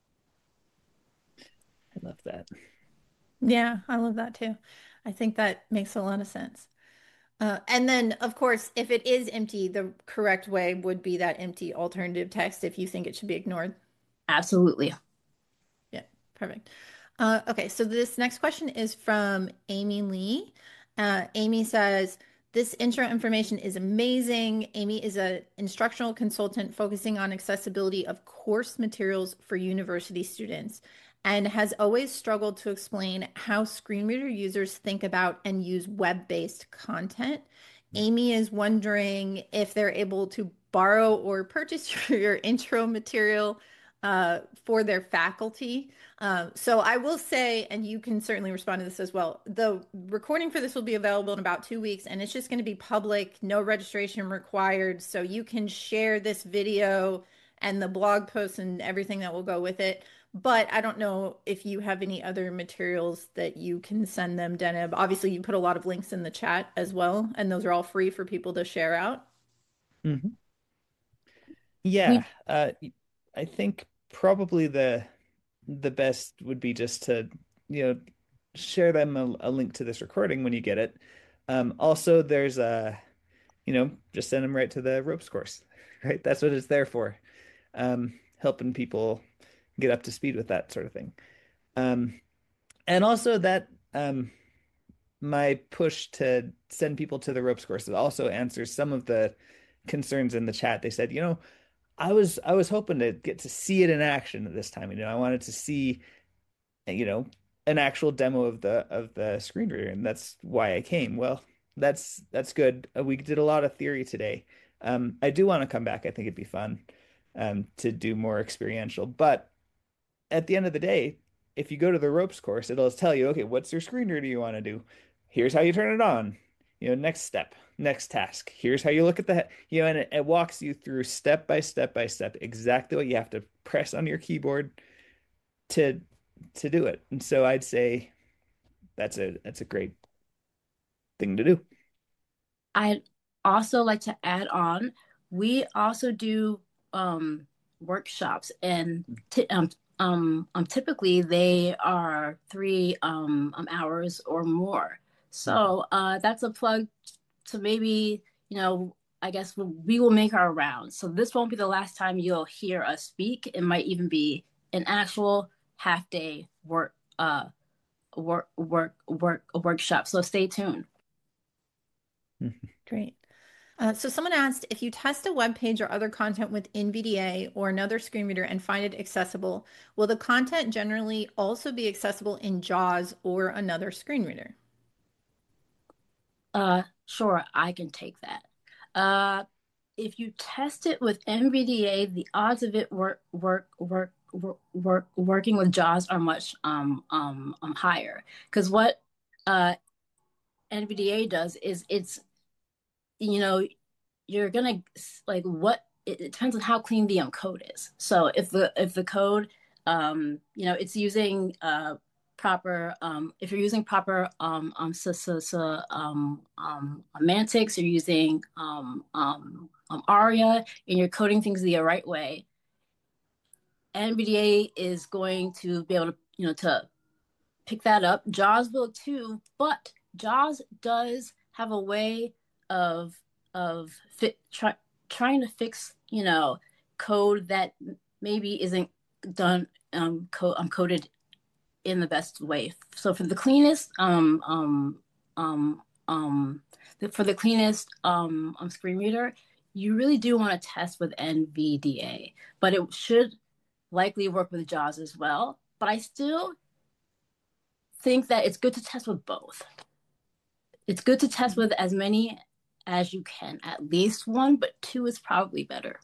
I love that. Yeah, I love that too. I think that makes a lot of sense. Uh, and then, of course, if it is empty, the correct way would be that empty alternative text if you think it should be ignored. Absolutely. Yeah, perfect. Uh, okay, so this next question is from Amy Lee. Uh, Amy says, this intro information is amazing. Amy is an instructional consultant focusing on accessibility of course materials for university students and has always struggled to explain how screen reader users think about and use web-based content. Amy is wondering if they're able to borrow or purchase your intro material uh, for their faculty. Uh, so I will say, and you can certainly respond to this as well, the recording for this will be available in about two weeks, and it's just going to be public, no registration required. So you can share this video and the blog post and everything that will go with it. But I don't know if you have any other materials that you can send them, Deneb. Obviously, you put a lot of links in the chat as well, and those are all free for people to share out. Mm-hmm. Yeah, uh, I think probably the the best would be just to, you know, share them a, a link to this recording when you get it. Um, also, there's a, you know, just send them right to the ropes course, right? That's what it's there for, um, helping people get up to speed with that sort of thing. Um, and also that, um, my push to send people to the ropes course also answers some of the concerns in the chat. They said, you know, I was I was hoping to get to see it in action at this time. You know, I wanted to see, you know, an actual demo of the of the screen reader, and that's why I came. Well, that's that's good. Uh, We did a lot of theory today. Um, I do want to come back. I think it'd be fun um, to do more experiential. But at the end of the day, if you go to the ropes course, it'll tell you, okay, what's your screen reader you want to do? Here's how you turn it on. You know, next step, next task. Here's how you look at the, you know, and it, it walks you through step by step by step exactly what you have to press on your keyboard to to do it. And so I'd say that's a that's a great thing to do. I'd also like to add on, we also do um, workshops, and t um, um, um, typically they are three um, um, hours or more. So uh, that's a plug to maybe, you know, I guess we will make our rounds. So this won't be the last time you'll hear us speak. It might even be an actual half day work, uh, work, work, work, workshop. So stay tuned. Great. Uh, so someone asked, if you test a web page or other content with N V D A or another screen reader and find it accessible, will the content generally also be accessible in JAWS or another screen reader? Uh, sure, I can take that. Uh, if you test it with N V D A, the odds of it work work work work, work working with JAWS are much um um, um higher, because what uh N V D A does is it's, you know, you're gonna like what it, it depends on how clean the um, code is. So if the if the code um you know it's using uh proper um if you're using proper um um so, so, so, um um semantics, you're using um um um ARIA, and you're coding things the right way, N V D A is going to be able to, you know, to pick that up. JAWS will too, but JAWS does have a way of of fit, try, trying to fix, you know, code that maybe isn't done um, co um coded in the best way. So for the cleanest um um um um the, for the cleanest um, um screen reader, you really do want to test with N V D A, but it should likely work with JAWS as well. But I still think that it's good to test with both. It's good to test with as many as you can, at least one, but two is probably better.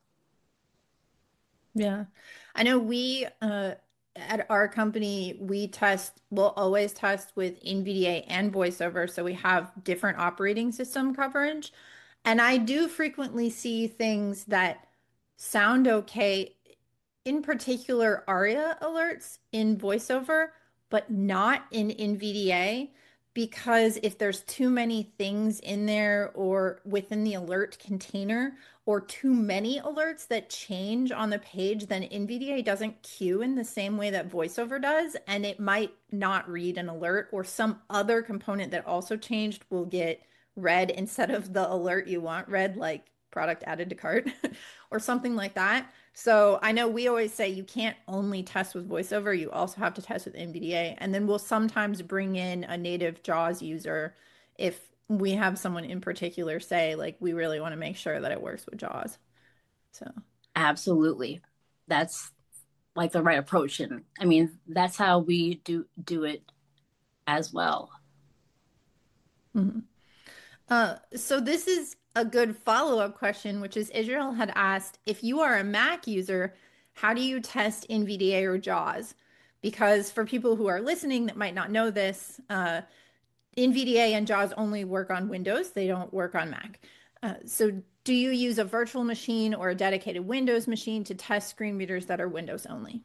Yeah. I know we, uh, at our company, we test, we'll always test with N V D A and VoiceOver. So we have different operating system coverage. And I do frequently see things that sound okay, in particular ARIA alerts in VoiceOver, but not in N V D A, because if there's too many things in there or within the alert container, or too many alerts that change on the page, then N V D A doesn't queue in the same way that VoiceOver does, and it might not read an alert, or some other component that also changed will get read instead of the alert you want read, like product added to cart or something like that. So I know we always say you can't only test with VoiceOver, you also have to test with N V D A. And then we'll sometimes bring in a native JAWS user if we have someone in particular say, like, we really want to make sure that it works with JAWS. So absolutely. That's like the right approach. And I mean, that's how we do do it as well. Mm-hmm. Uh, so this is a good follow-up question, which is Israel had asked, if you are a Mac user, how do you test N V D A or JAWS? Because for people who are listening that might not know this, uh, N V D A and JAWS only work on Windows. They don't work on Mac. Uh, so do you use a virtual machine or a dedicated Windows machine to test screen readers that are Windows only?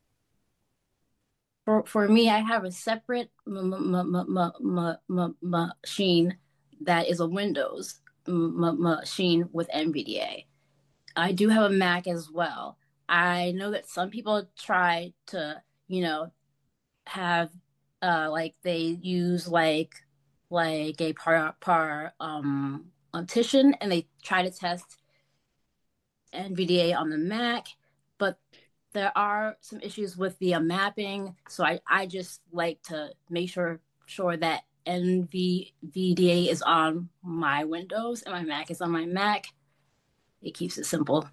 For, for me, I have a separate machine that is a Windows machine with N V D A. I do have a Mac as well. I know that some people try to, you know, have uh like they use like like a par par um partition, and they try to test N V D A on the Mac, but there are some issues with the uh, mapping. So I, I just like to make sure sure that N V D A is on my Windows and my Mac is on my Mac. It keeps it simple.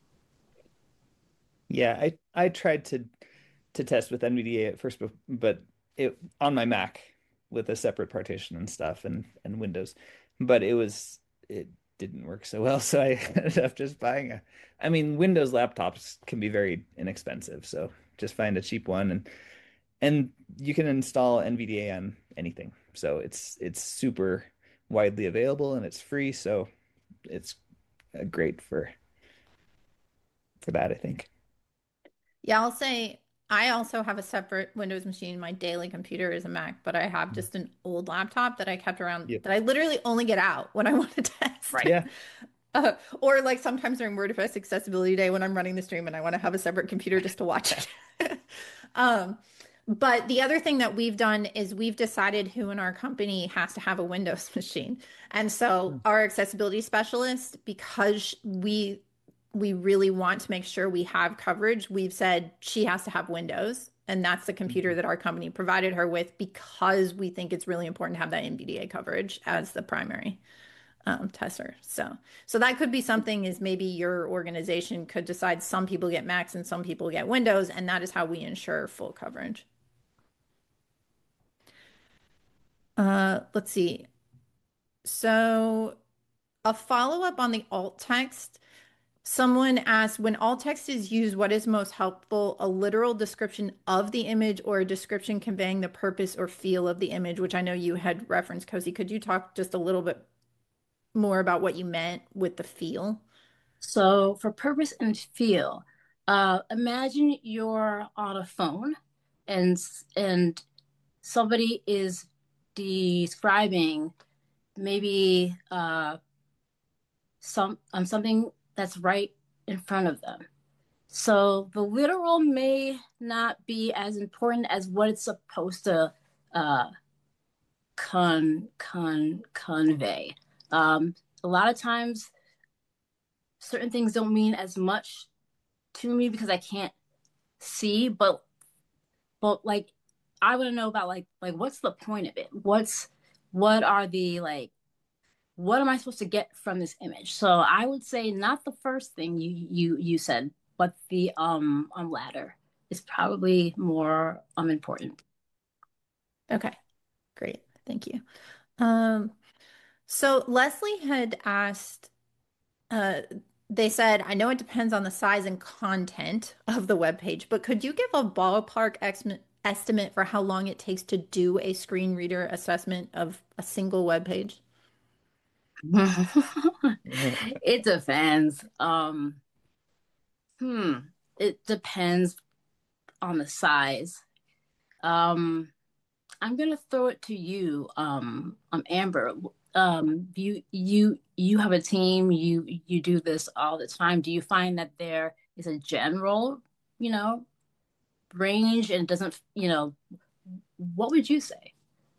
Yeah, I I tried to to test with N V D A at first, but but it on my Mac with a separate partition and stuff and and Windows, but it was it didn't work so well, so I ended up just buying a. I mean, Windows laptops can be very inexpensive, so just find a cheap one and and you can install N V D A on anything. So it's it's super widely available and it's free, so it's uh, great for for that, I think. Yeah, I'll say I also have a separate Windows machine. My daily computer is a Mac, but I have just an old laptop that I kept around Yep. that I literally only get out when I want to test. Right. Yeah. Uh, or like sometimes during WordPress Accessibility Day when I'm running the stream and I want to have a separate computer just to watch it. um, but the other thing that we've done is we've decided who in our company has to have a Windows machine. And so our accessibility specialist, because we we really want to make sure we have coverage, we've said she has to have Windows. And that's the computer that our company provided her with because we think it's really important to have that N V D A coverage as the primary um, tester. So, so that could be something is maybe your organization could decide some people get Macs and some people get Windows, and that is how we ensure full coverage. Uh, let's see. So a follow-up on the alt text. Someone asked, when alt text is used, what is most helpful, a literal description of the image or a description conveying the purpose or feel of the image, which I know you had referenced, Cozy. Could you talk just a little bit more about what you meant with the feel? So for purpose and feel, uh, imagine you're on a phone and and somebody is describing maybe uh, some um, something that's right in front of them. So the literal may not be as important as what it's supposed to uh, con con convey. Um, a lot of times, certain things don't mean as much to me because I can't see, but but like I want to know about like like what's the point of it? What's what are the like what am I supposed to get from this image? So I would say not the first thing you you you said, but the um um latter is probably more um important. Okay, great. Thank you. Um, so Leslie had asked, uh, they said, I know it depends on the size and content of the web page, but could you give a ballpark ex estimate for how long it takes to do a screen reader assessment of a single web page? It depends. Um, hmm. It depends on the size. Um, I'm gonna throw it to you, um, um, Amber. Um, you you you have a team. You you do this all the time. Do you find that there is a general, you know, range and it doesn't, you know, what would you say?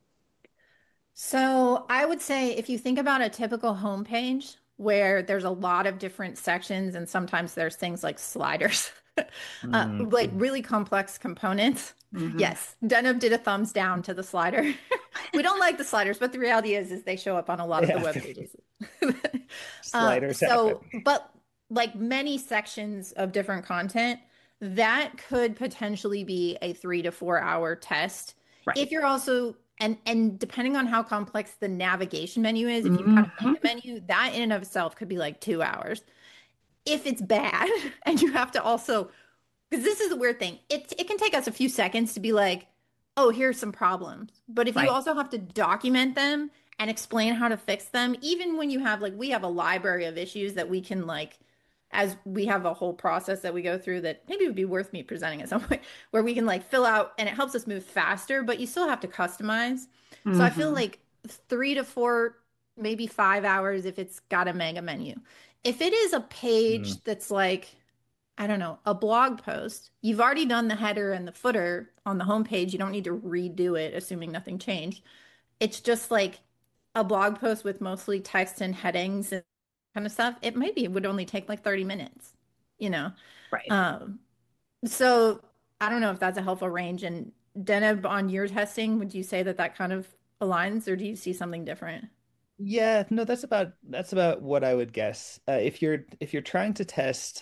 So I would say if you think about a typical homepage where there's a lot of different sections and sometimes there's things like sliders, uh, Mm. like really complex components. Mhm. Yes, Denham did a thumbs down to the slider. We don't like the sliders, but the reality is, is they show up on a lot of the Yeah. web pages. Uh, Sliders so, happen. but like many sections of different content, that could potentially be a three to four hour test. Right. If you're also and and depending on how complex the navigation menu is, if you've got a Mhm. mega menu, that in and of itself could be like two hours. If it's bad and you have to also, because this is the weird thing, it it can take us a few seconds to be like, oh, here's some problems. But if you Right. also have to document them and explain how to fix them, even when you have like we have a library of issues that we can like as we have a whole process that we go through that maybe would be worth me presenting at some point where we can like fill out and it helps us move faster, but you still have to customize. So I feel Mhm. like three to four, maybe five hours if it's got a mega menu. If it is a page Mm. that's like, I don't know, a blog post, you've already done the header and the footer on the homepage. You don't need to redo it, assuming nothing changed. It's just like a blog post with mostly text and headings and kind of stuff. It maybe it would only take like thirty minutes, you know? Right. Um, so I don't know if that's a helpful range. And Deneb, on your testing, would you say that that kind of aligns, or do you see something different? Yeah, no, that's about that's about what I would guess. Uh, if you're if you're trying to test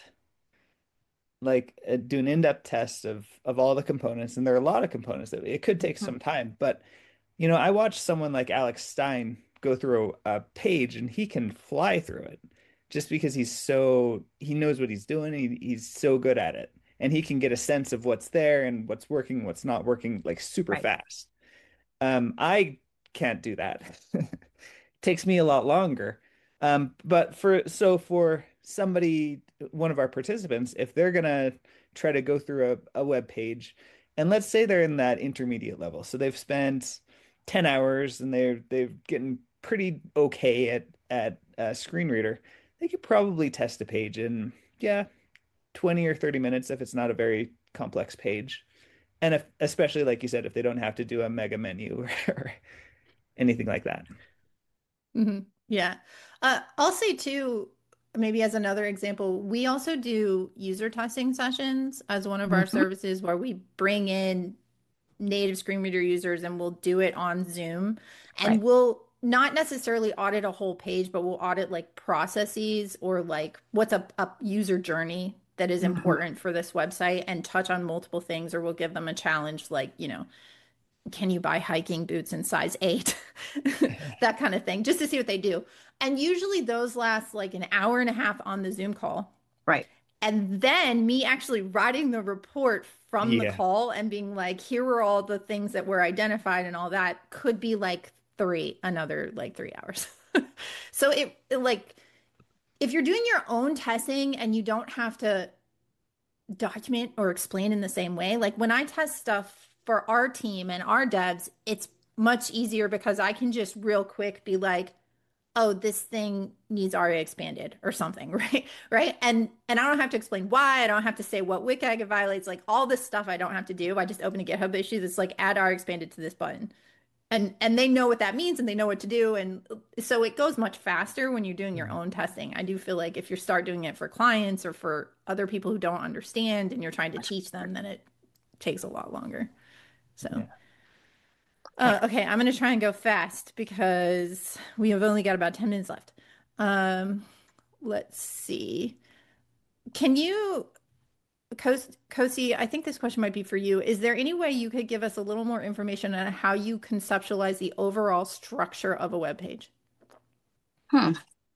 like uh, do an in-depth test of of all the components, and there are a lot of components that it could take some time, but you know, I watched someone like Alex Stein go through a, a page and he can fly through it just because he's so he knows what he's doing. He, he's so good at it. And he can get a sense of what's there and what's working, what's not working, like super Right. fast. Um, I can't do that. Takes me a lot longer. Um, but for so for somebody, one of our participants, if they're gonna try to go through a, a web page, and let's say they're in that intermediate level, so they've spent ten hours and they're they're getting pretty okay at at a screen reader, they could probably test a page in, yeah, twenty or thirty minutes if it's not a very complex page. And if, especially like you said, if they don't have to do a mega menu or anything like that. Hmm. Yeah. Uh, I'll say too, maybe as another example, we also do user testing sessions as one of our Mhm. services where we bring in native screen reader users and we'll do it on Zoom. Right. And we'll not necessarily audit a whole page, but we'll audit like processes or like what's a, a user journey that is Mhm. important for this website and touch on multiple things, or we'll give them a challenge like, you know, can you buy hiking boots in size eight? That kind of thing, just to see what they do. And usually those last like an hour and a half on the Zoom call. Right. And then me actually writing the report from the Yeah. call and being like, here were all the things that were identified and all that could be like three, another like three hours. So it, it like, if you're doing your own testing and you don't have to document or explain in the same way. Like when I test stuff for our team and our devs, it's much easier because I can just real quick be like, oh, this thing needs aria expanded or something, right? Right. And and I don't have to explain why. I don't have to say what WCAG it violates, like all this stuff I don't have to do. I just open a GitHub issue that's like add aria expanded to this button. And and they know what that means and they know what to do. And so it goes much faster when you're doing your own testing. I do feel like if you start doing it for clients or for other people who don't understand and you're trying to teach them, then it takes a lot longer. So, Yeah. uh, okay, I'm going to try and go fast because we have only got about ten minutes left. Um, let's see. Can you Kos- Kosi, I think this question might be for you. Is there any way you could give us a little more information on how you conceptualize the overall structure of a web page? Hmm.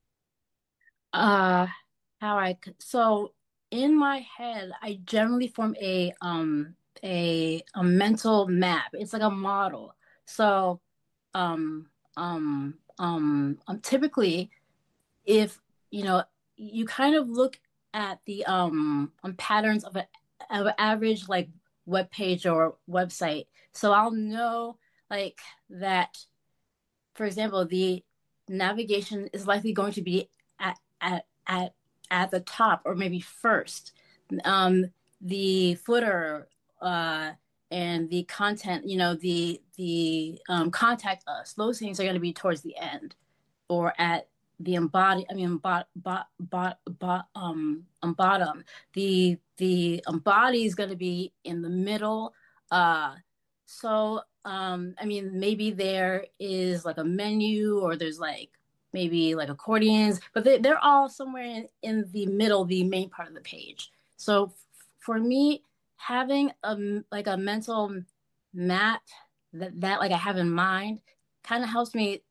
Uh, how I c- so in my head, I generally form a um a a mental map. It's like a model. So um um um um typically if you know you kind of look at the um um, patterns of, a, of an average like web page or website, so I'll know like that, for example, the navigation is likely going to be at at at at the top or maybe first. Um, the footer uh, and the content, you know, the the um, contact us, those things are going to be towards the end or at the embody. I mean, bot, bot, bot, bot, um, um, bottom. The the um, body is going to be in the middle. Uh, so, um, I mean, maybe there is like a menu or there's like maybe like accordions, but they, they're all somewhere in, in the middle, the main part of the page. So f- for me, having a like a mental map that, that like I have in mind kind of helps me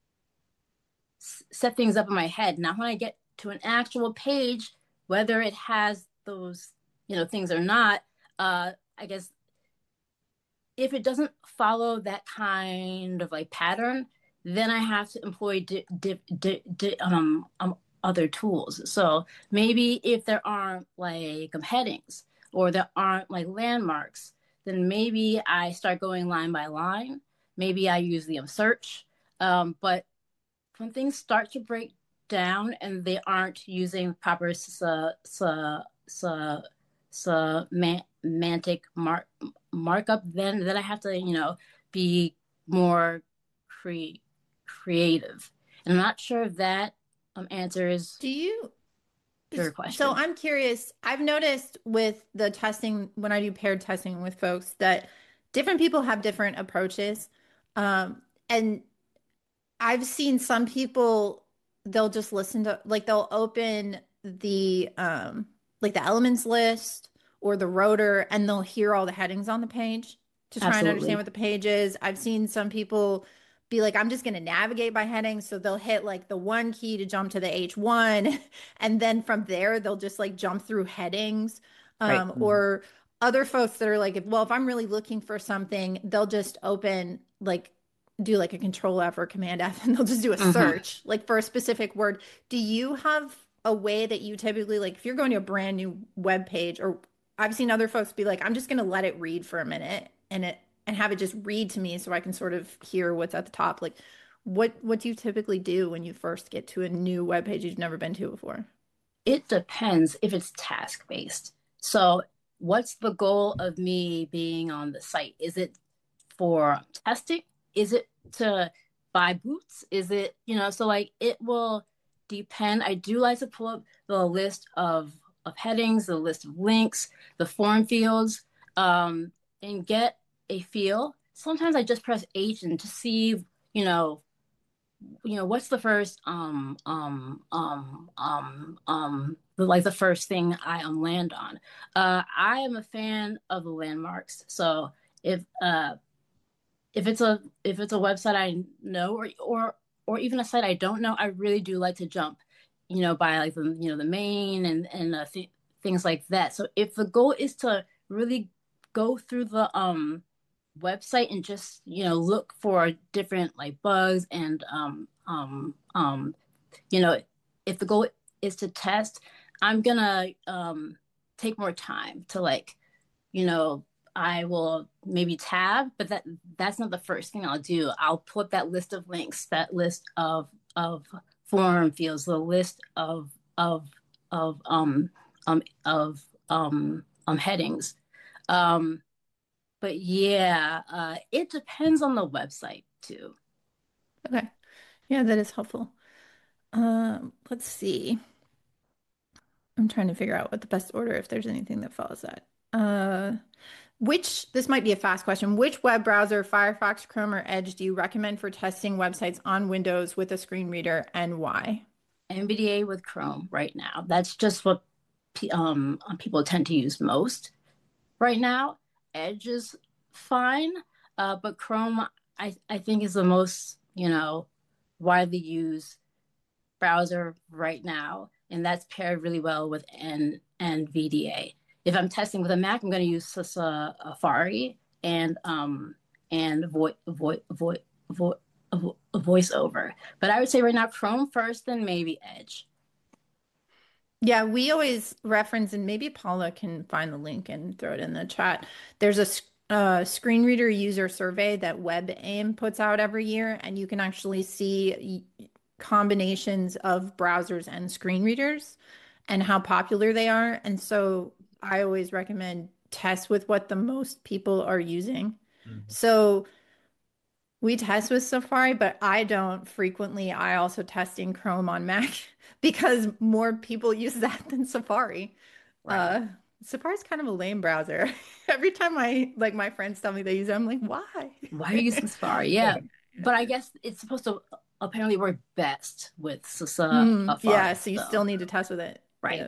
set things up in my head. Now, when I get to an actual page, whether it has those, you know, things or not, uh, I guess if it doesn't follow that kind of like pattern, then I have to employ di- di- di- di- um, um, other tools. So maybe if there aren't like um, headings or there aren't like landmarks, then maybe I start going line by line. Maybe I use the um, search. Um, but when things start to break down and they aren't using proper sa, sa, sa, semantic mark, markup, then then I have to, you know, be more cre- creative. And I'm not sure if that um, answers Do you your So question. I'm curious. I've noticed with the testing, when I do paired testing with folks, that different people have different approaches. Um, and I've seen some people, they'll just listen to, like, they'll open the um like the elements list or the rotor, and they'll hear all the headings on the page to try and understand Absolutely. what the page is. I've seen some people be like, I'm just going to navigate by headings. So they'll hit like the one key to jump to the H one. And then from there, they'll just like jump through headings. Right. Um, or other folks that are like, well, if I'm really looking for something, they'll just open like do like a control F or command F, and they'll just do a Mm-hmm. search like for a specific word. Do you have a way that you typically, like, if you're going to a brand new web page, or I've seen other folks be like, I'm just going to let it read for a minute and it and have it just read to me so I can sort of hear what's at the top. Like, what what do you typically do when you first get to a new web page you've never been to before? It depends if it's task based. So, what's the goal of me being on the site? Is it for testing? Is it to buy boots? Is it, you know, so like it will depend. I do like to pull up the list of of headings, the list of links, the form fields, um, and get a feel. Sometimes I just press H and to see, you know, you know, what's the first um um um um um the, like the first thing I um land on. Uh, I am a fan of the landmarks, so if uh if it's a if it's a website I know, or or or even a site I don't know, I really do like to jump, you know, by like the you know the main and and uh, th- things like that. So if the goal is to really go through the um website and just you know look for different like bugs and um um um you know if the goal is to test, I'm gonna um take more time to like you know, I will maybe tab, but that that's not the first thing I'll do. I'll pull up that list of links, that list of of form fields, the list of of of um um of um um headings. Um, but yeah, uh, it depends on the website too. Okay. Yeah, that is helpful. Um, let's see. I'm trying to figure out what the best order, if there's anything that follows that. Uh, which, this might be a fast question. Which web browser, Firefox, Chrome, or Edge, do you recommend for testing websites on Windows with a screen reader, and why? N V D A with Chrome right now. That's just what um people tend to use most right now. Edge is fine, uh, but Chrome I I think is the most you know widely used browser right now, and that's paired really well with N N V D A. If I'm testing with a Mac, I'm going to use uh, Safari and um and voice voice voice vo- vo- voiceover. But I would say right now Chrome first, then maybe Edge. Yeah, we always reference, and maybe Paula can find the link and throw it in the chat. There's a s- uh, screen reader user survey that WebAIM puts out every year, and you can actually see y- combinations of browsers and screen readers and how popular they are. And so I always recommend test with what the most people are using. Mhm. So we test with Safari, but I don't frequently. I also test in Chrome on Mac because more people use that than Safari. Right. Uh, Safari's kind of a lame browser. Every time I like my friends tell me they use it, I'm like, why? Why are you using Safari? Yeah, but I guess it's supposed to apparently work best with uh, Mm, yeah, Safari. so you So still need to test with it. Yeah. right.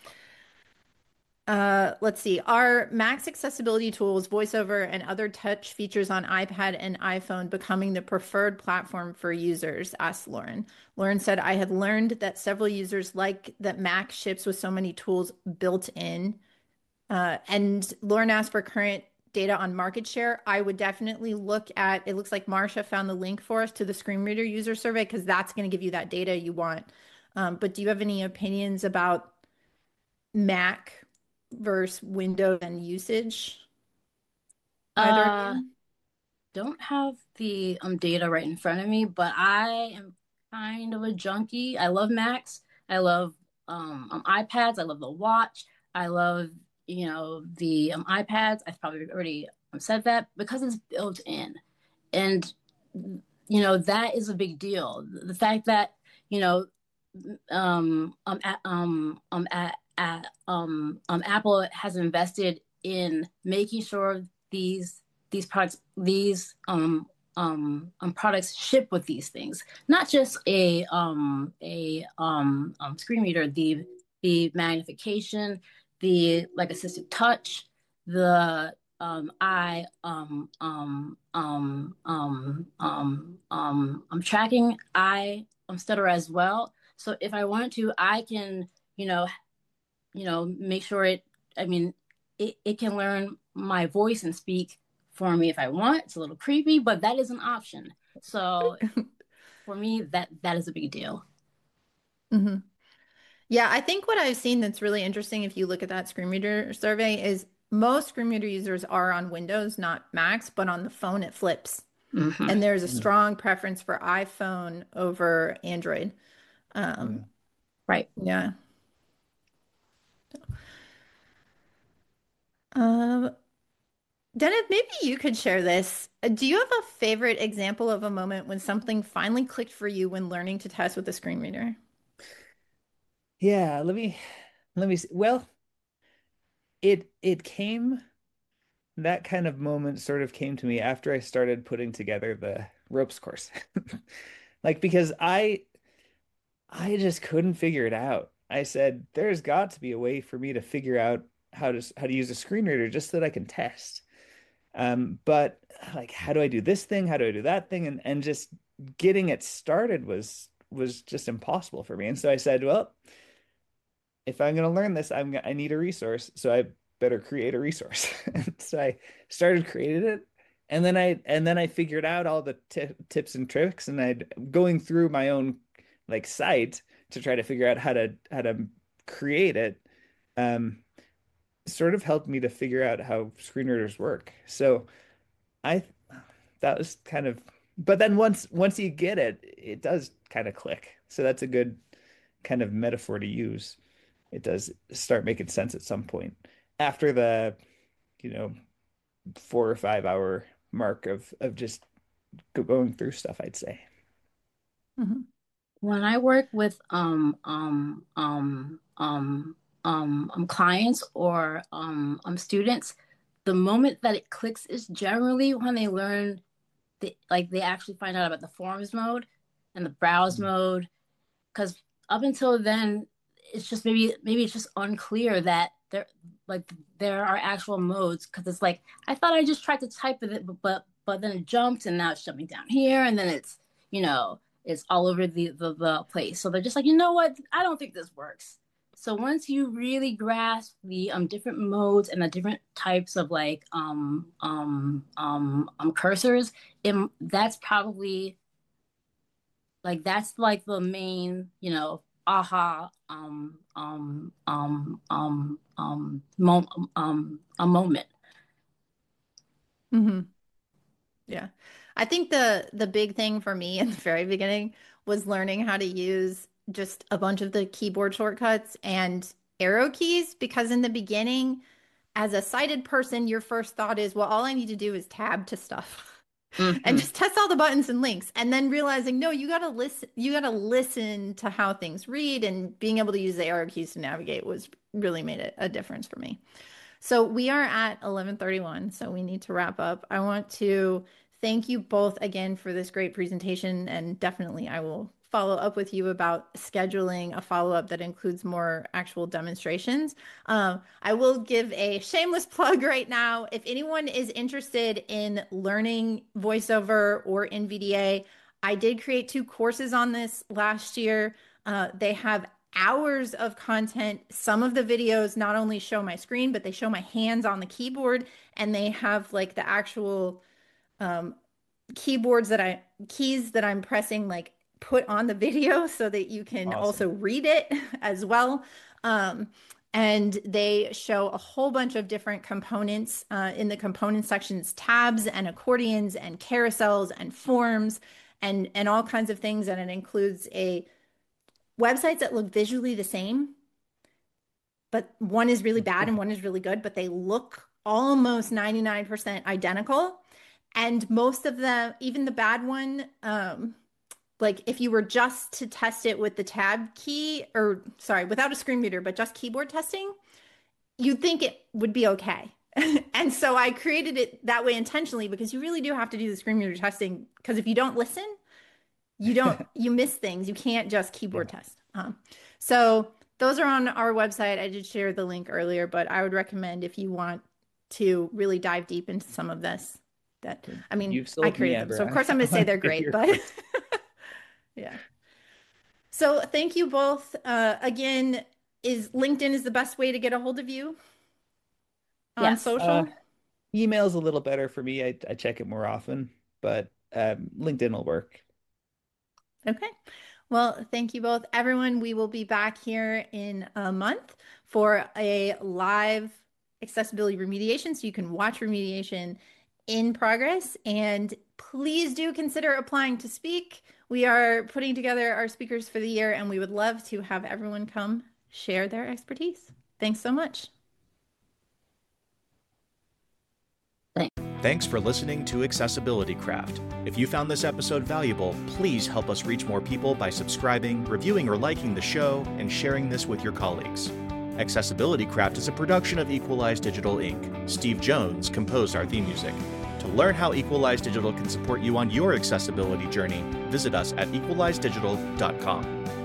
Uh, let's see. Are Mac's accessibility tools, VoiceOver, and other touch features on iPad and iPhone becoming the preferred platform for users? Asked Lauren. Lauren said, I had learned that several users like that Mac ships with so many tools built in. Uh, and Lauren asked for current data on market share. I would definitely look at, it looks like Marsha found the link for us to the screen reader user survey because that's going to give you that data you want. Um, but do you have any opinions about Mac versus Windows and usage? Either of Uh, you? don't have the um data right in front of me, but I am kind of a junkie. I love Macs. I love um, um iPads. I love the watch. I love you know the um, iPads. I've probably already um, said that because it's built in, and you know that is a big deal. The fact that you know um um at, um um at, at um um Apple has invested in making sure these these products these um um, um products ship with these things, not just a um a um, um screen reader, the the magnification, the like assistive touch, the um I um um um um um um I'm tracking I um stutter as well. So if I wanted to, I can, you know, you know, make sure it, I mean, it, it can learn my voice and speak for me if I want. It's a little creepy, but that is an option. So for me, that that is a big deal. Mm-hmm. Yeah, I think what I've seen that's really interesting if you look at that screen reader survey is most screen reader users are on Windows, not Macs, but on the phone it flips. Mm-hmm. And there's a strong preference for iPhone over Android. Um, Yeah. Right. yeah. Um, Dennis, maybe you could share this. Uh, Do you have a favorite example of a moment when something finally clicked for you when learning to test with a screen reader? Yeah, let me let me see. Well, it it came that kind of moment sort of came to me after I started putting together the ropes course. Like because I I just couldn't figure it out. I said there's got to be a way for me to figure out how to how to use a screen reader just so that I can test. Um, but like how do I do this thing? How do I do that thing? And and just getting it started was was just impossible for me. And so I said, well, if I'm going to learn this, I'm I need a resource, so I better create a resource. And so I started creating it, and then I and then I figured out all the t tips and tricks, and I'd going through my own like site to try to figure out how to how to create it. Um, Sort of helped me to figure out how screen readers work. So I that was kind of, but then once once you get it, it does kind of click. So that's a good kind of metaphor to use. It does start making sense at some point after the, you know, four or five hour mark of of just going through stuff, I'd say. Mhm. When I work with um um um um um, um clients or um um students, the moment that it clicks is generally when they learn the, like they actually find out about the forms mode and the browse Mm. mode. Because up until then, it's just maybe maybe it's just unclear that there like there are actual modes. Because it's like I thought I just tried to type with it, but but but then it jumped and now it's jumping down here and then it's you know it's all over the the, the place. So they're just like, you know what? I don't think this works. So once you really grasp the um different modes and the different types of like um um um um cursors, it, that's probably like that's like the main, you know, aha um um um um um mo um a moment. Mhm. Yeah. I think the the big thing for me in the very beginning was learning how to use just a bunch of the keyboard shortcuts and arrow keys because in the beginning, as a sighted person, your first thought is, well, all I need to do is tab to stuff and Hmm. just test all the buttons and links. And then realizing, no, you gotta listen, you gotta listen to how things read and being able to use the arrow keys to navigate was really made a, a difference for me. So we are at eleven thirty-one, so we need to wrap up. I want to thank you both again for this great presentation, and definitely I will follow up with you about scheduling a follow-up that includes more actual demonstrations. Um, I will give a shameless plug right now. If anyone is interested in learning voiceover or N V D A, I did create two courses on this last year. Uh, they have hours of content. Some of the videos not only show my screen, but they show my hands on the keyboard and they have like the actual um, keyboards that I keys that I'm pressing like put on the video so that you can Awesome. also read it as well. Um, and they show a whole bunch of different components uh, in the component sections, tabs and accordions and carousels and forms and and all kinds of things. And it includes a websites that look visually the same, but one is really bad and one is really good, but they look almost ninety-nine percent identical. And most of them, even the bad one, um, like if you were just to test it with the tab key, or sorry, without a screen reader, but just keyboard testing, you'd think it would be okay. And so I created it that way intentionally because you really do have to do the screen reader testing, because if you don't listen, you don't, you miss things. You can't just keyboard yeah. test. Um, so those are on our website. I did share the link earlier, but I would recommend if you want to really dive deep into some of this, that, I mean, I created them. So of course I'm going to say they're great, but yeah. So thank you both. Uh, again, is LinkedIn is the best way to get a hold of you on yes. social? Uh, email's a little better for me. I, I check it more often, but um, LinkedIn will work. Okay. Well, thank you both. Everyone, we will be back here in a month for a live accessibility remediation, so you can watch remediation in progress. And please do consider applying to speak. We are putting together our speakers for the year, and we would love to have everyone come share their expertise. Thanks so much. Thanks for listening to Accessibility Craft. If you found this episode valuable, please help us reach more people by subscribing, reviewing or liking the show, and sharing this with your colleagues. Accessibility Craft is a production of Equalize Digital Incorporated. Steve Jones composed our theme music. To learn how Equalize Digital can support you on your accessibility journey, visit us at equalize digital dot com.